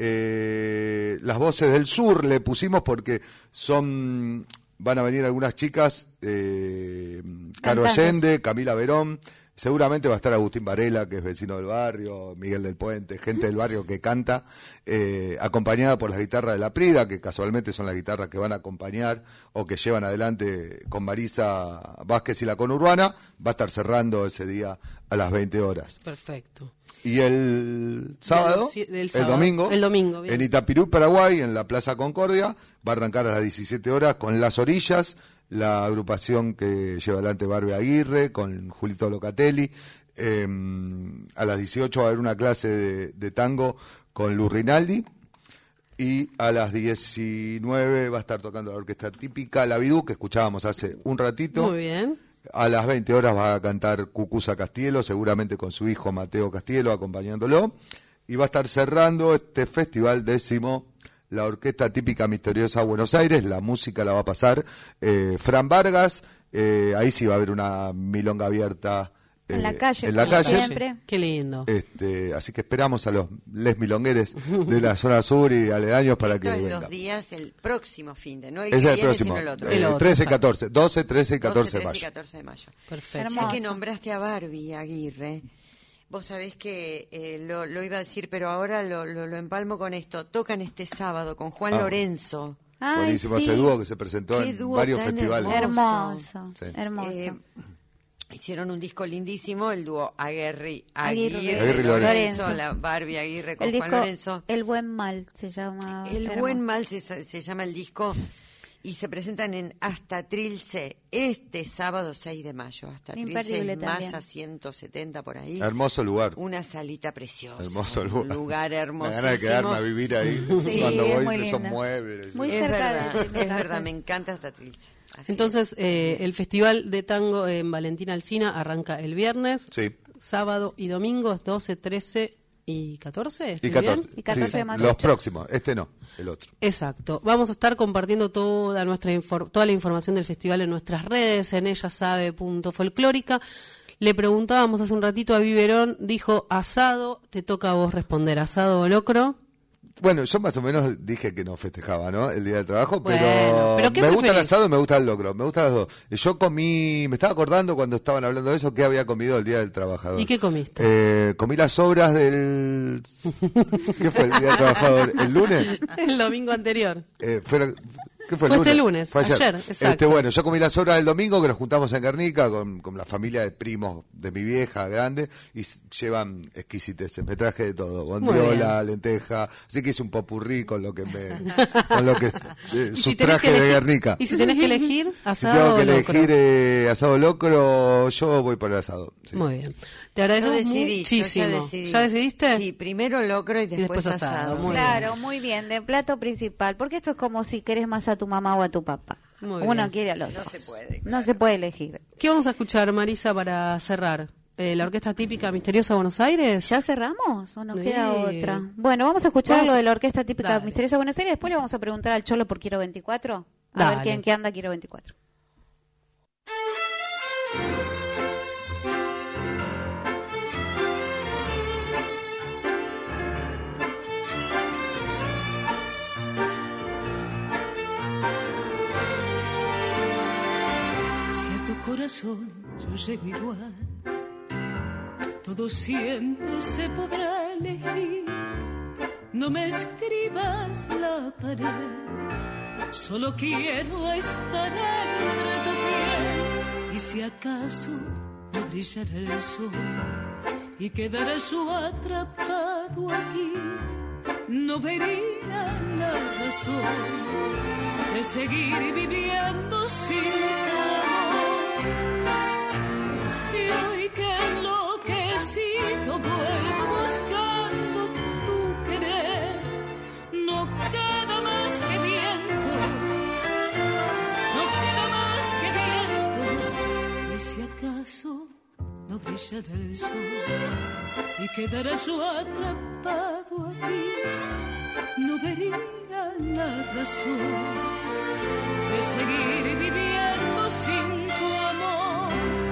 eh, las voces del sur, le pusimos porque son, van a venir algunas chicas, eh, Caro Cantantes. Allende, Camila Verón. Seguramente va a estar Agustín Varela, que es vecino del barrio, Miguel del Puente, gente del barrio que canta, eh, acompañada por las guitarras de la Prida, que casualmente son las guitarras que van a acompañar o que llevan adelante con Marisa Vázquez y la conurbana. Va a estar cerrando ese día a las veinte horas. Perfecto. Y el sábado, Del- del el sábado. domingo, El domingo, bien. en Itapirú, Paraguay, en la Plaza Concordia, va a arrancar a las diecisiete horas con Las Orillas, la agrupación que lleva adelante Barbie Aguirre, con Julito Locatelli. Eh, a las dieciocho va a haber una clase de, de tango con Lu Rinaldi. Y a las diecinueve va a estar tocando la orquesta típica La Bidú, que escuchábamos hace un ratito. Muy bien. A las veinte horas va a cantar Cucuza Castielo, seguramente con su hijo Mateo Castielo acompañándolo. Y va a estar cerrando este festival décimo la Orquesta Típica Misteriosa Buenos Aires. La música la va a pasar eh, Fran Vargas. Eh, ahí sí va a haber una milonga abierta. En eh, la calle, en la como calle. siempre. Qué lindo. Este, así que esperamos a los les milongueres de la zona sur y aledaños para que Esto es vengan. los días, el próximo fin de, no el Es que el viene, próximo, sino el otro. eh, El otro, trece y exacto. catorce, doce, trece y catorce de doce, trece y mayo. catorce de mayo. Perfecto. Ya que Hermoso. nombraste a Barbie Aguirre, vos sabés que eh, lo, lo iba a decir, pero ahora lo, lo, lo empalmo con esto. Tocan este sábado con Juan Ah. Lorenzo. Ay, Buenísimo sí. ese dúo que se presentó Qué en dúo varios tan festivales. Hermoso, Sí. hermoso. Eh, hicieron un disco lindísimo, el dúo Aguirre, Aguirre. Aguirre, Aguirre Lorenzo, Lorenzo. la Barbie Aguirre con El Juan disco Lorenzo. El Buen Mal se llama. El hermoso. Buen Mal se, se llama el disco y se presentan en Hasta Trilce este sábado seis de mayo. Hasta Trilce Imperdible es también. más a ciento setenta por ahí. Hermoso lugar. Una salita preciosa. Hermoso lugar. Un lugar Me hermosísimo. ganas de quedarme a vivir ahí. Sí, Cuando es voy, muy esos linda. muebles. Muy Es cerca verdad, de- de mi es casa. verdad, me encanta Hasta Trilce. Así Entonces, eh, el Festival de Tango en Valentina Alsina arranca el viernes. Sí. sábado y domingo, doce, trece y catorce. Y catorce, y catorce sí, de marzo. los próximos, este no, el otro. Exacto. Vamos a estar compartiendo toda nuestra infor- toda la información del festival en nuestras redes, en ellasabe punto folclórica. Le preguntábamos hace un ratito a Biberón, dijo asado, te toca a vos responder, asado o locro. Bueno, yo más o menos dije que no festejaba, ¿no? El día del trabajo, Bueno, pero, ¿pero qué me gusta el preferís? asado y me gusta el locro, me gustan las dos. Yo comí, me estaba acordando cuando estaban hablando de eso, que había comido el día del trabajador. ¿Y qué comiste? Eh, comí las sobras del... ¿Qué fue el día del trabajador? ¿El lunes? El domingo anterior. Eh, fue, ¿Qué fue, Fue el este lunes, Fue ayer. ayer, exacto. Este, bueno, yo comí las sobras del domingo que nos juntamos en Guernica con, con la familia de primos de mi vieja grande y s- llevan exquisiteces. Me traje de todo, bondiola, lenteja, así que hice un popurrí con lo que me, con lo que eh, ¿Y su si tenés traje que de elegir- Guernica. Y si tenés que elegir, Si asado tengo que o locro. elegir eh, asado locro, yo voy por el asado. sí. Muy bien. Te Yo agradecemos decidí, yo muchísimo. ya decidí. ¿Ya decidiste? Sí, primero locro y después, después asado, asado. muy Claro, muy bien, de plato principal, porque esto es como si querés más a tu mamá o a tu papá. Muy Uno bien. quiere al otro. No se puede. No se puede elegir. ¿Qué vamos a escuchar, Marisa, para cerrar? Eh, ¿La orquesta típica misteriosa Buenos Aires? ¿Ya cerramos o nos Sí. queda otra? Bueno, vamos a escuchar Vamos lo a- de la orquesta típica Dale. misteriosa Buenos Aires. Después le vamos a preguntar al Cholo por Quiero veinticuatro. A Dale. ver quién qué anda Quiero veinticuatro. Si a tu corazón yo llego igual, todo siempre se podrá elegir. No me escribas la pared, solo quiero estar entre tu piel. Y si acaso no brillará el sol y quedaré yo atrapado aquí, no vería la razón de seguir viviendo sin tu amor. Y hoy que enloquecido vuelvo buscando tu querer, no queda más que viento, no queda más que viento. Y si acaso no brillará el sol y quedará yo atrapado aquí, no vería la razón de seguir viviendo sin tu amor.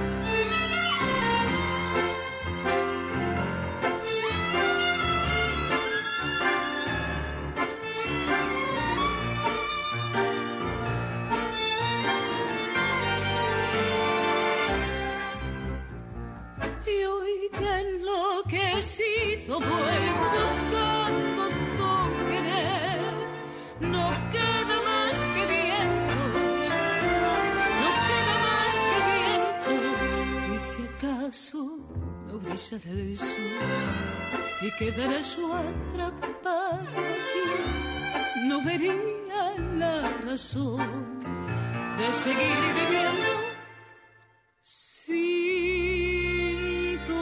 Y hoy que enloquecido vuelvo buscando tu querer, no queda más que viento, no queda más que viento. Y si acaso no brillará el sol y quedará yo atrapado aquí, no vería la razón de seguir viviendo sin tu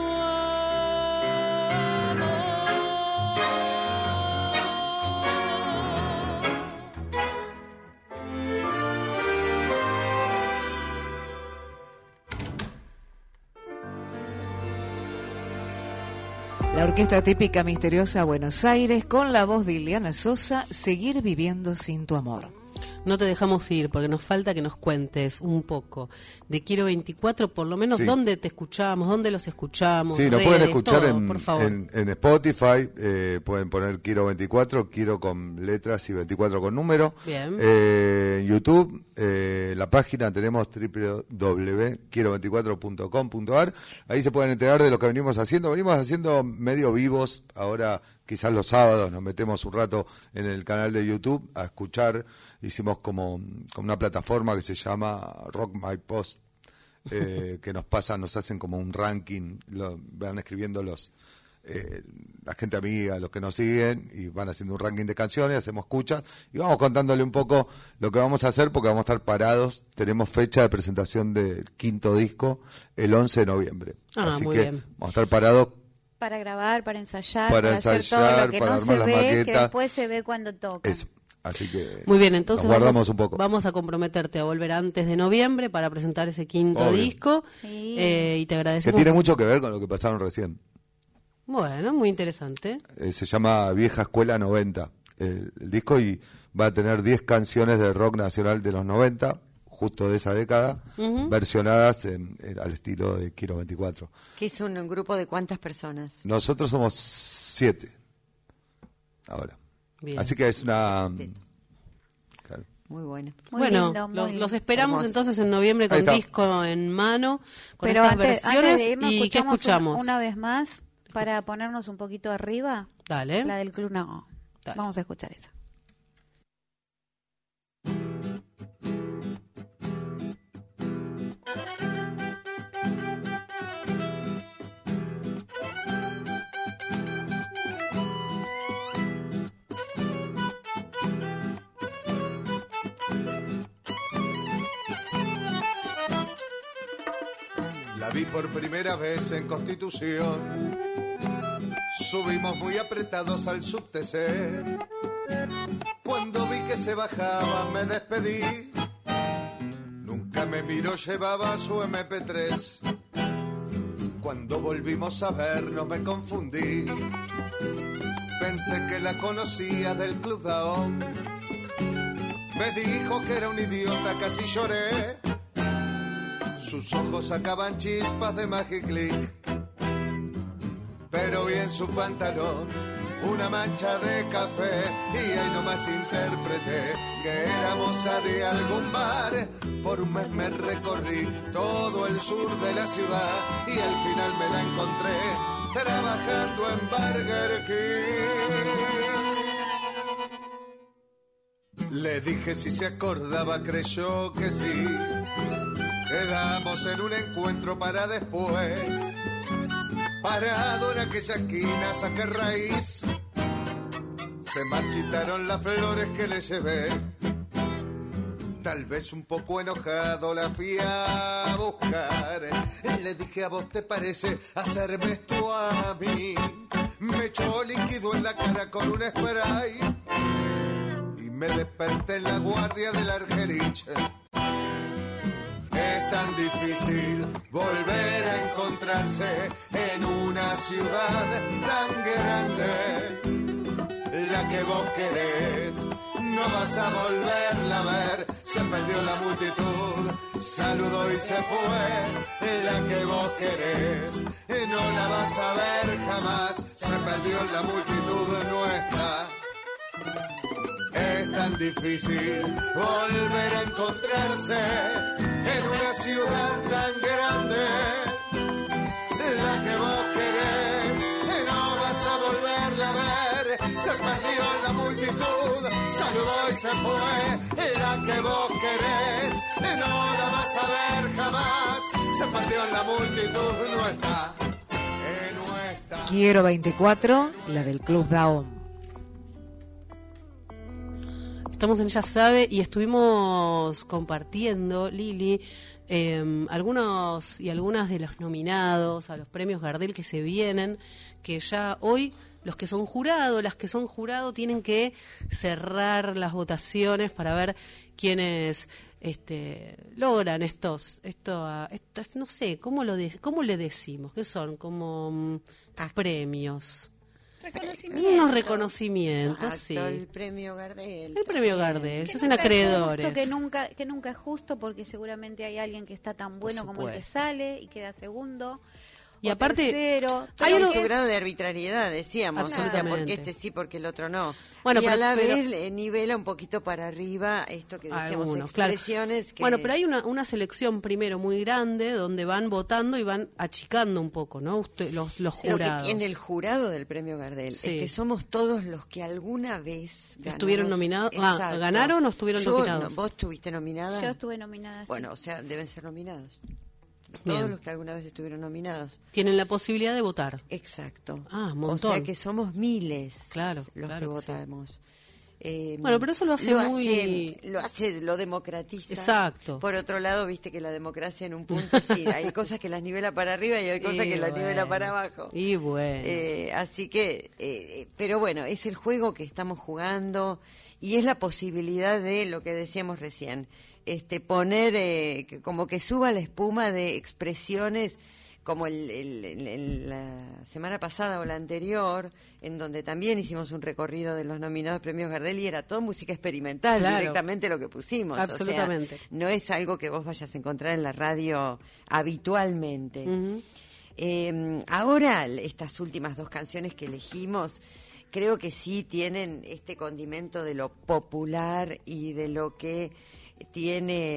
La orquesta típica misteriosa Buenos Aires con la voz de Ileana Sosa, Seguir viviendo sin tu amor. No te dejamos ir porque nos falta que nos cuentes un poco de Quiero veinticuatro, por lo menos Sí. dónde te escuchamos, dónde los escuchamos. Sí, nos redes, pueden escuchar todo, en, por favor. en, en Spotify, eh, pueden poner Quiero veinticuatro, Quiero con letras y veinticuatro con número. Bien. Eh, en YouTube, eh, la página tenemos doble u doble u doble u punto quiero veinticuatro punto com punto a r. Ahí se pueden enterar de lo que venimos haciendo. Venimos haciendo medio vivos, ahora quizás los sábados nos metemos un rato en el canal de YouTube a escuchar. Hicimos como, como una plataforma que se llama Rock My Post, eh, que nos pasan, nos hacen como un ranking, lo, van escribiendo los eh, la gente amiga, los que nos siguen, y van haciendo un ranking de canciones, hacemos escuchas, y vamos contándole un poco lo que vamos a hacer, porque vamos a estar parados. Tenemos fecha de presentación del quinto disco el once de noviembre. Ah, Así muy que bien. vamos a estar parados. Para grabar, para ensayar, Para para, hacer todo ensayar, lo que para no se armar las ve, que maquetas. después se ve cuando toca. Eso. Así que muy bien, entonces nos guardamos vamos, un poco. vamos a comprometerte a volver antes de noviembre para presentar ese quinto Obvio. disco. Sí. Eh, y te Que agradecemos. tiene mucho que ver con lo que pasaron recién. Bueno, muy interesante. Eh, se llama Vieja Escuela noventa el, el disco, y va a tener diez canciones de rock nacional de los noventa, justo de esa década, Ujú. versionadas en- en- al estilo de Quiero veinticuatro. ¿Qué es un, un grupo de cuántas personas? Nosotros somos siete ahora. Bien. Así que es una... claro. Muy bueno. Muy bueno, lindo, muy los, lindo. los esperamos Hermoso. entonces en noviembre Ahí con está. disco en mano, con Pero estas antes, versiones. antes de irnos, ¿Y qué escuchamos escuchamos? Una, una vez más para ponernos un poquito arriba. Dale. La del Club No. Dale. Vamos a escuchar esa. La vi por primera vez en Constitución. Subimos muy apretados al subte C. Cuando vi que se bajaba me despedí. Nunca me miró, llevaba su eme pe tres. Cuando volvimos a vernos me confundí. Pensé que la conocía del Club Daón. Me dijo que era un idiota, casi lloré. Sus ojos sacaban chispas de Magic Click, pero vi en su pantalón una mancha de café y ahí nomás interpreté que era moza de algún bar. Por un mes me recorrí todo el sur de la ciudad y al final me la encontré trabajando en Burger King. Le dije si se acordaba, creyó que sí. Quedamos en un encuentro para después. Parado en aquella esquina saqué raíz. Se marchitaron las flores que le llevé. Tal vez un poco enojado la fui a buscar. Le dije, ¿a vos te parece hacerme esto a mí? Me echó líquido en la cara con un spray y me desperté en la guardia del Argerich. Es tan difícil volver a encontrarse en una ciudad tan grande. La que vos querés, no vas a volverla a ver. Se perdió la multitud, saludó y se fue. La que vos querés, no la vas a ver jamás. Se perdió la multitud nuestra. Es tan difícil volver a encontrarse en una ciudad tan grande. La que vos querés, no vas a volverla a ver. Se perdió en la multitud, saludó y se fue. La que vos querés, no la vas a ver jamás. Se perdió en la multitud, no está, eh, no está. Quiero veinticuatro, la del Club Daón. Estamos en Ya Sabe y estuvimos compartiendo, Lili, eh, algunos y algunas de los nominados a los premios Gardel que se vienen, que ya hoy los que son jurados, las que son jurados tienen que cerrar las votaciones para ver quiénes este, logran estos, esto, estas, no sé, ¿cómo, lo de, ¿cómo le decimos? ¿Qué son? Como mm, premios. Reconocimiento. Unos reconocimientos, Exacto, sí. el premio Gardel. El premio Gardel, se hacen Nunca es acreedores. justo, que nunca que nunca es justo porque seguramente hay alguien que está tan bueno como el que supuesto. sale y queda segundo. Y o aparte, tercero. Hay Pero su es- grado de arbitrariedad, decíamos, o sea, Absolutamente. porque este sí, porque el otro no. Bueno, y a pero- la pero- vez le nivela un poquito para arriba esto que decíamos, Algunos, claro. expresiones que... Bueno, pero hay una, una selección primero muy grande donde van votando y van achicando un poco, ¿no? Usted, los, los Lo que jurados. tiene el jurado del premio Gardel Sí. es que somos todos los que alguna vez ganamos. ¿Estuvieron nominados? Ah, Exacto. ¿ganaron o estuvieron Yo, nominados? no, ¿Vos estuviste nominada? Yo estuve nominada. sí. Bueno, o sea, deben ser nominados. Todos Bien. los que alguna vez estuvieron nominados. Tienen la posibilidad de votar. Exacto. Ah, un O montón. sea que somos miles Claro, los claro que que sí. votamos. Eh, bueno, pero eso lo hace lo muy... Hace, lo hace, lo democratiza. Exacto. Por otro lado, viste que la democracia en un punto, sí, hay cosas que las nivela para arriba y hay cosas y que las bueno. nivela para abajo. Y bueno. Eh, así que, eh, pero bueno, es el juego que estamos jugando y es la posibilidad de lo que decíamos recién, este poner, eh, que, como que suba la espuma de expresiones como el, el, el, el, la semana pasada o la anterior, en donde también hicimos un recorrido de los nominados premios Gardel y era todo música experimental, claro. directamente lo que pusimos. Absolutamente. O sea, no es algo que vos vayas a encontrar en la radio habitualmente. Uh-huh. Eh, ahora, estas últimas dos canciones que elegimos, creo que sí tienen este condimento de lo popular y de lo que tiene...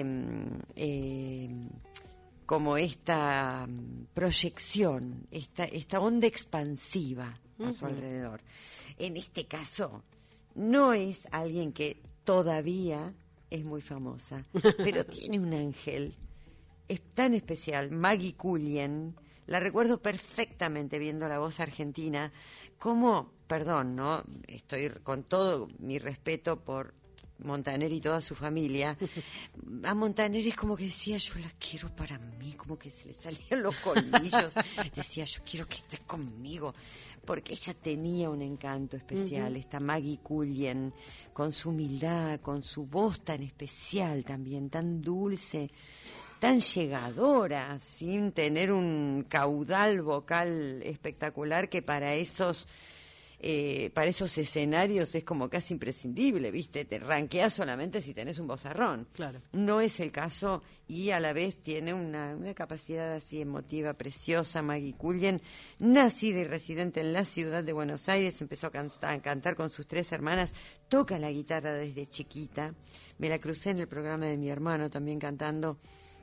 Eh, como esta proyección, esta, esta onda expansiva a su uh-huh. alrededor. En este caso, no es alguien que todavía es muy famosa, pero tiene un ángel, es tan especial, Maggie Cullen, la recuerdo perfectamente viendo La Voz Argentina, como, perdón, ¿no? Estoy con todo mi respeto por Montaner y toda su familia. A Montaner es como que decía, yo la quiero para mí, como que se le salían los colmillos. Decía, yo quiero que esté conmigo, porque ella tenía un encanto especial, uh-huh. esta Maggie Cullen, con su humildad, con su voz tan especial también, tan dulce, tan llegadora, sin tener un caudal vocal espectacular que para esos Eh, para esos escenarios es como casi imprescindible, ¿viste? Te ranqueas solamente si tenés un vozarrón. Claro. No es el caso y a la vez tiene una, una capacidad así emotiva preciosa. Maggie Cullen, nacida y residente en la ciudad de Buenos Aires, empezó a, can- a cantar con sus tres hermanas, toca la guitarra desde chiquita. Me la crucé en el programa de mi hermano también cantando,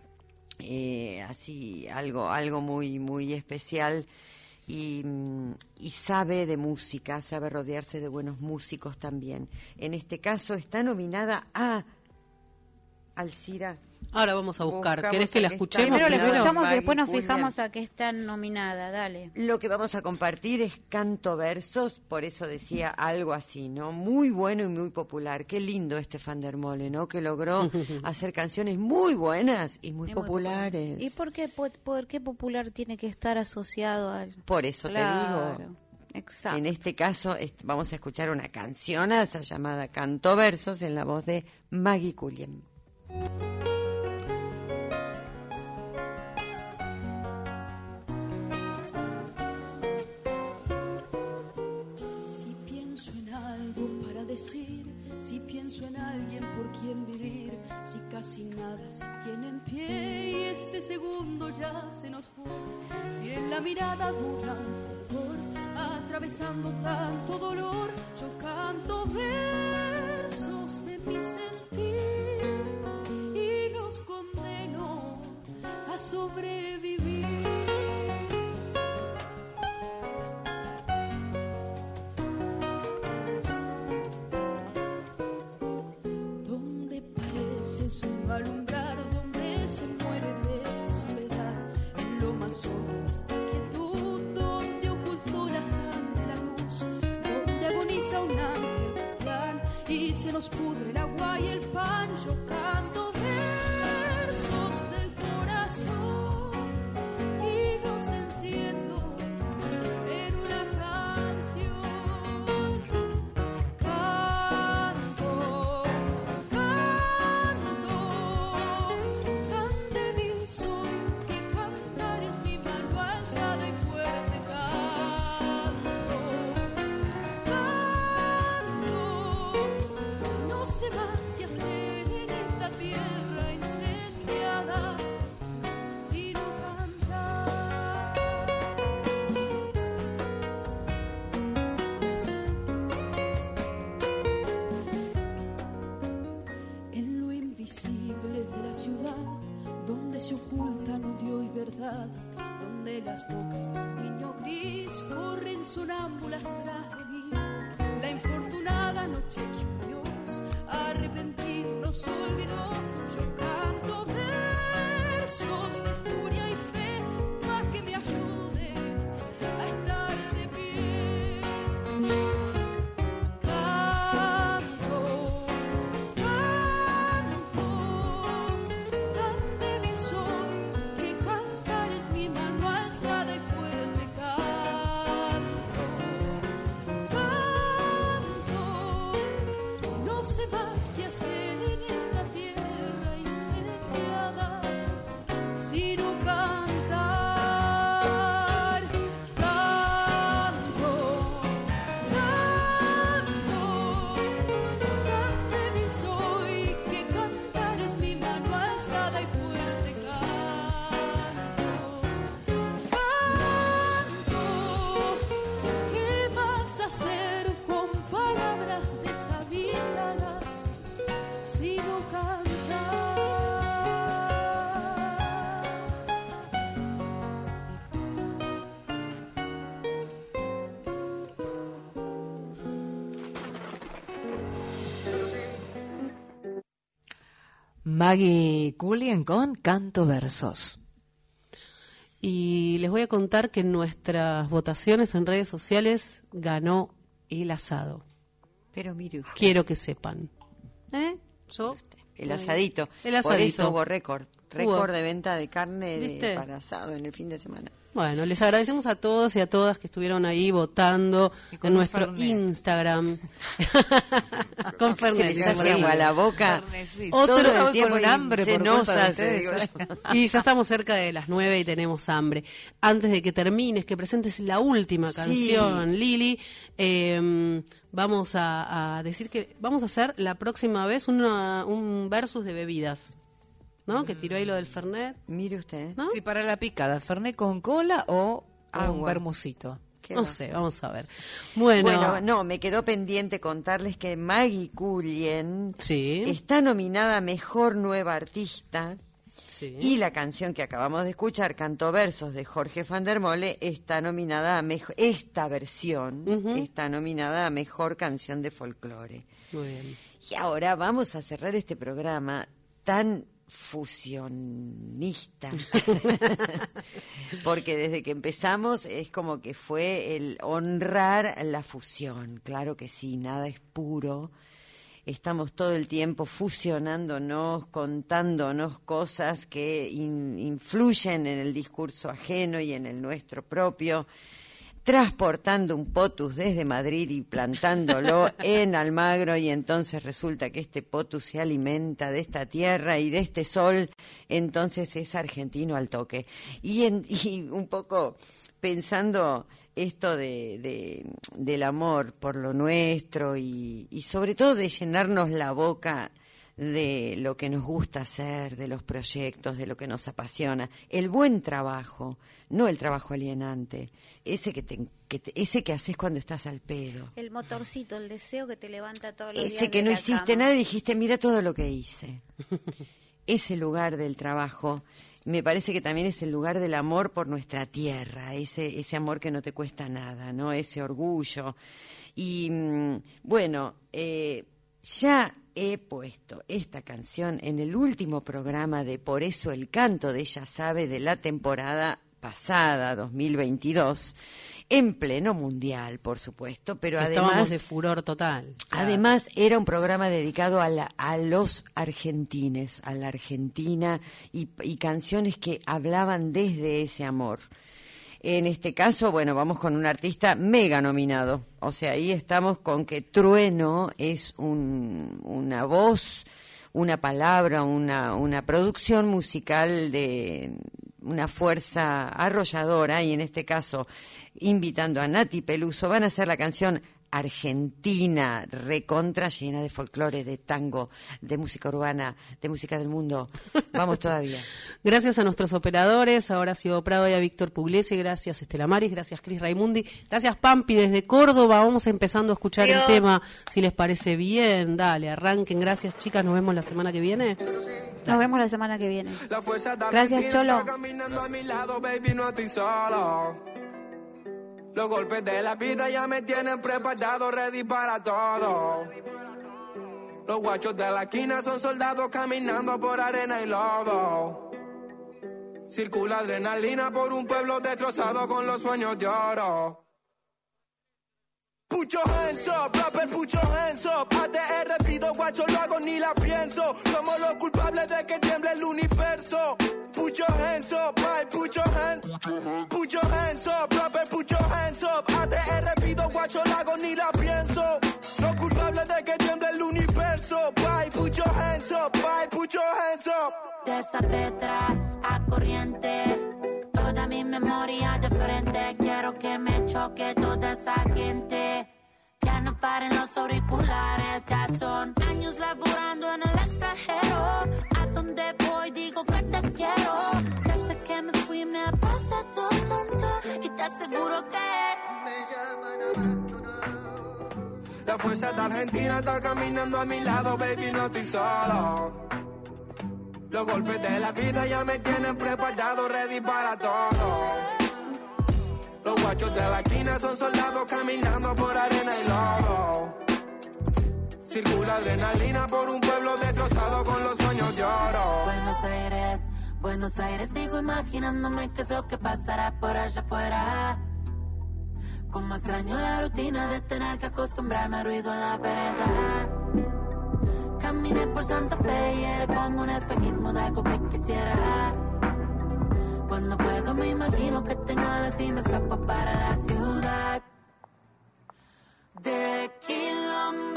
eh, así algo, algo muy, muy especial. Y, y sabe de música, sabe rodearse de buenos músicos también. En este caso está nominada a Alcira. Ahora vamos a buscar. Buscamos ¿Querés que la a qué escuchemos? Primero la nominada escuchamos y Maggie después nos Cullen. fijamos a qué está nominada. Dale. Lo que vamos a compartir es canto versos, por eso decía algo así, ¿no? Muy bueno y muy popular. Qué lindo este Van der Molen, ¿no? Que logró hacer canciones muy buenas y muy Es muy populares. popular. ¿Y por qué, por, por qué popular tiene que estar asociado al...? Por eso Claro, te digo. Exacto. En este caso es- vamos a escuchar una cancionaza llamada Canto Versos en la voz de Maggie Cullen. Si pienso en algo para decir, si pienso en alguien por quien vivir, si casi nada se tiene en pie y este segundo ya se nos fue, si en la mirada dura un fulgor, atravesando tanto dolor, yo canto versos de mi sentir y los condeno a sobrevivir. Donde parece solo alumbrar, donde se muere de soledad, en lo más hondo de esta quietud, donde ocultó la sangre la luz, donde agoniza un ángel guardián y se nos pudre el agua y el pan, yo canto versos del corazón y los enciendo en una canción. Canto, canto, tan débil soy que cantar es mi mano alzada y fuerte. Canto, canto, no sé más qué hacer en esta tierra incendiada, sino cantar. En lo invisible de la ciudad, donde se ocultan odio y verdad, donde las bocas de un niño gris corren sonámbulas tras de mí, la infortunada noche que un Dios arrepentido nos olvidó, yo canto versos de furia y fe para que me ayuden a estar de pie. Canto, sé más qué hacer en esta tierra incendiada, sino cantar, canto, canto, tan débil soy que cantar es mi mano alzada y fuerte, canto, canto, ¿qué vas a hacer con palabras desavisadas sino cantar? Maggie Culien con Canto Versos. Y les voy a contar que en nuestras votaciones en redes sociales ganó el asado. Pero mire usted. Quiero que sepan. ¿Eh? Yo. El asadito. El asadito. Por eso hubo récord. Récord Hubo. de venta de carne de, ¿Viste? para asado en el fin de semana. Bueno, les agradecemos a todos y a todas que estuvieron ahí votando con en un nuestro Fernet. Instagram. Con Se Fernet. les sí, hace sí. agua la boca. Fernecito. Todo Otro- el Hoy tiempo con un hambre por culpa de cenosas, ustedes. digo yo. Y ya estamos cerca de las nueve y tenemos hambre. Antes de que termines, que presentes la última Sí. canción, Lili, eh, vamos a, a decir que vamos a hacer la próxima vez una, un versus de bebidas. ¿No? Que tiró ahí lo del Fernet. Mire usted. ¿No? Sí, para la picada, Fernet con cola o un Agua. vermucito. ¿Qué No va a sé, hacer? vamos a ver. Bueno, Bueno, no, me quedó pendiente contarles que Maggie Culien sí, está nominada a Mejor Nueva Artista sí. y la canción que acabamos de escuchar, Canto Versos de Jorge van der Mole, está nominada a mejor, esta versión Ujú. está nominada a Mejor Canción de Folclore. Muy bien. Y ahora vamos a cerrar este programa tan fusionista, porque desde que empezamos es como que fue el honrar la fusión. Claro que sí, nada es puro. Estamos todo el tiempo fusionándonos, contándonos cosas que in- influyen en el discurso ajeno y en el nuestro propio, transportando un potus desde Madrid y plantándolo en Almagro, y entonces resulta que este potus se alimenta de esta tierra y de este sol, entonces es argentino al toque. Y, en, y un poco pensando esto de, de, del amor por lo nuestro y, y sobre todo de llenarnos la boca de lo que nos gusta hacer, de los proyectos, de lo que nos apasiona, el buen trabajo, no el trabajo alienante, ese que, te, que te- ese que haces cuando estás al pedo, El motorcito, el deseo que te levanta todos los días ese que de no la hiciste cama. nada y dijiste, mira todo lo que hice. Ese lugar del trabajo, me parece que también es el lugar del amor por nuestra tierra, ese, ese amor que no te cuesta nada, ¿no? Ese orgullo. Y mm, bueno, eh, ya he puesto esta canción en el último programa de Por eso el canto de Ella Sabe de la temporada pasada, dos mil veintidós, en pleno mundial, por supuesto, pero Sí, estábamos además... de furor total. Además, era un programa dedicado a, la- a los argentines, a la Argentina, y, y canciones que hablaban desde ese amor. En este caso, bueno, vamos con un artista mega nominado. O sea, ahí estamos con que Trueno es un- una voz, una palabra, una, una producción musical de una fuerza arrolladora, y en este caso, invitando a Nati Peluso, van a hacer la canción Argentina, recontra, llena de folclore, de tango, de música urbana, de música del mundo. Vamos todavía. Gracias a nuestros operadores, a Horacio Prado y a Víctor Pugliese, gracias Estela Maris, gracias Cris Raimundi, gracias Pampi desde Córdoba. Vamos empezando a escuchar el Adiós. tema, si les parece bien. Dale, arranquen. Gracias, chicas. Nos vemos la semana que viene. Nos vemos la semana que viene. Gracias, Gracias, Cholo. Caminando a mi lado, baby, no estoy solo. Los golpes de la vida ya me tienen preparado, ready para todo. Los guachos de la esquina son soldados caminando por arena y lodo. Circula adrenalina por un pueblo destrozado con los sueños de oro. Put your hands up, rapper, put your hands up. A T R pido guacho, lo hago ni la pienso. Somos los culpables de que tiemble el universo. Put your hands up, I put your hands. Put your hands up, rapper, put your hands up. A T R pido guacho, lo hago ni la pienso. Los culpables de que tiemble el universo. up, bye, put your hands up, bye, put your hands up. De esa Petra a corriente, toda mi memoria de frente. Quiero que me choque toda esa gente. Ya no paren los auriculares, ya son años laburando en el extranjero. A donde voy digo que te quiero. Desde que me fui me ha pasado tanto y te aseguro que me llaman abandonado. La fuerza de Argentina está caminando a mi lado, baby, no estoy solo. Los golpes de la vida ya me tienen preparado, ready para todo. Los guachos de la esquina son soldados caminando por arena y lodo. Circula adrenalina por un pueblo destrozado con los sueños de oro. Buenos Aires, Buenos Aires, sigo imaginándome qué es lo que pasará por allá afuera. Como extraño la rutina de tener que acostumbrarme al ruido en la vereda. Caminé por Santa Fe y era como un espejismo de algo que quisiera. Cuando puedo me imagino que tengo alas y me escapo para la ciudad de Quilombo.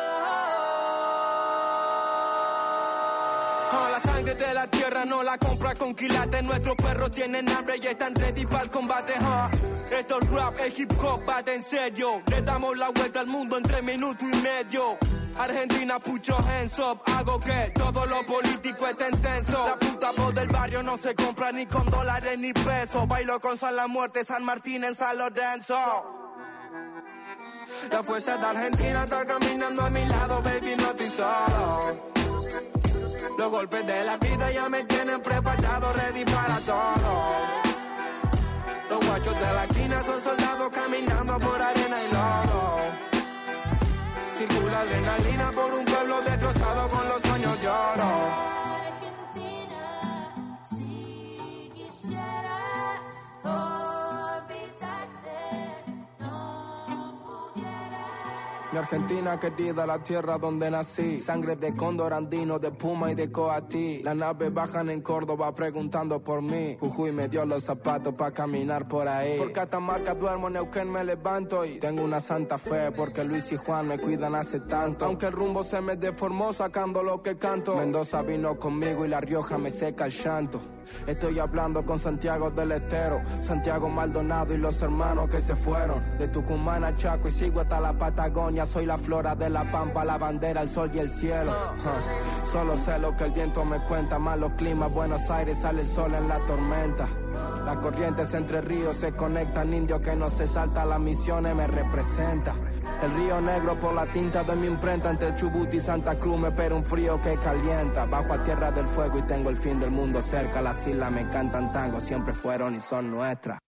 Oh, la sangre de la tierra no la compra con quilates. Nuestros perros tienen hambre y están ready para el combate. Oh. Esto es rap, es hip hop, bate en serio. Le damos la vuelta al mundo en tres minutos y medio. Argentina, put your hands up. Hago que todo lo político esté intenso. La puta voz del barrio no se compra ni con dólares ni pesos. Bailo con San La Muerte, San Martín en San Lorenzo. La fuerza de Argentina está caminando a mi lado, baby, no estoy solo. Los golpes de la vida ya me tienen preparado, ready para todo. Los guachos de la esquina son soldados caminando por arena y lodo. Circula adrenalina por un pueblo destrozado con los sueños de oro. Argentina, si quisiera olvidarte, no pudiera. Mi Argentina querida, la tierra donde nací. Sangre de cóndor andino, de puma y de coatí. Las naves bajan en Córdoba preguntando por mí. Jujuy me dio los zapatos para caminar por ahí. Por Catamarca duermo, Neuquén me levanto. Y tengo una santa fe porque Luis y Juan me cuidan hace tanto. Aunque el rumbo se me deformó sacando lo que canto. Mendoza vino conmigo y La Rioja me seca el llanto. Estoy hablando con Santiago del Estero, Santiago Maldonado y los hermanos que se fueron. De Tucumán a Chaco y sigo hasta la Patagonia. Soy la flora de la pampa, la bandera, el sol y el cielo. uh, Solo sé lo que el viento me cuenta. Malos climas, Buenos Aires, sale el sol en la tormenta. Las corrientes entre ríos se conectan. Indio que no se salta, las misiones me representa. El río Negro por la tinta de mi imprenta. Entre Chubut y Santa Cruz me espera un frío que calienta. Bajo a Tierra del Fuego y tengo el fin del mundo cerca. Las islas me cantan tango, siempre fueron y son nuestras.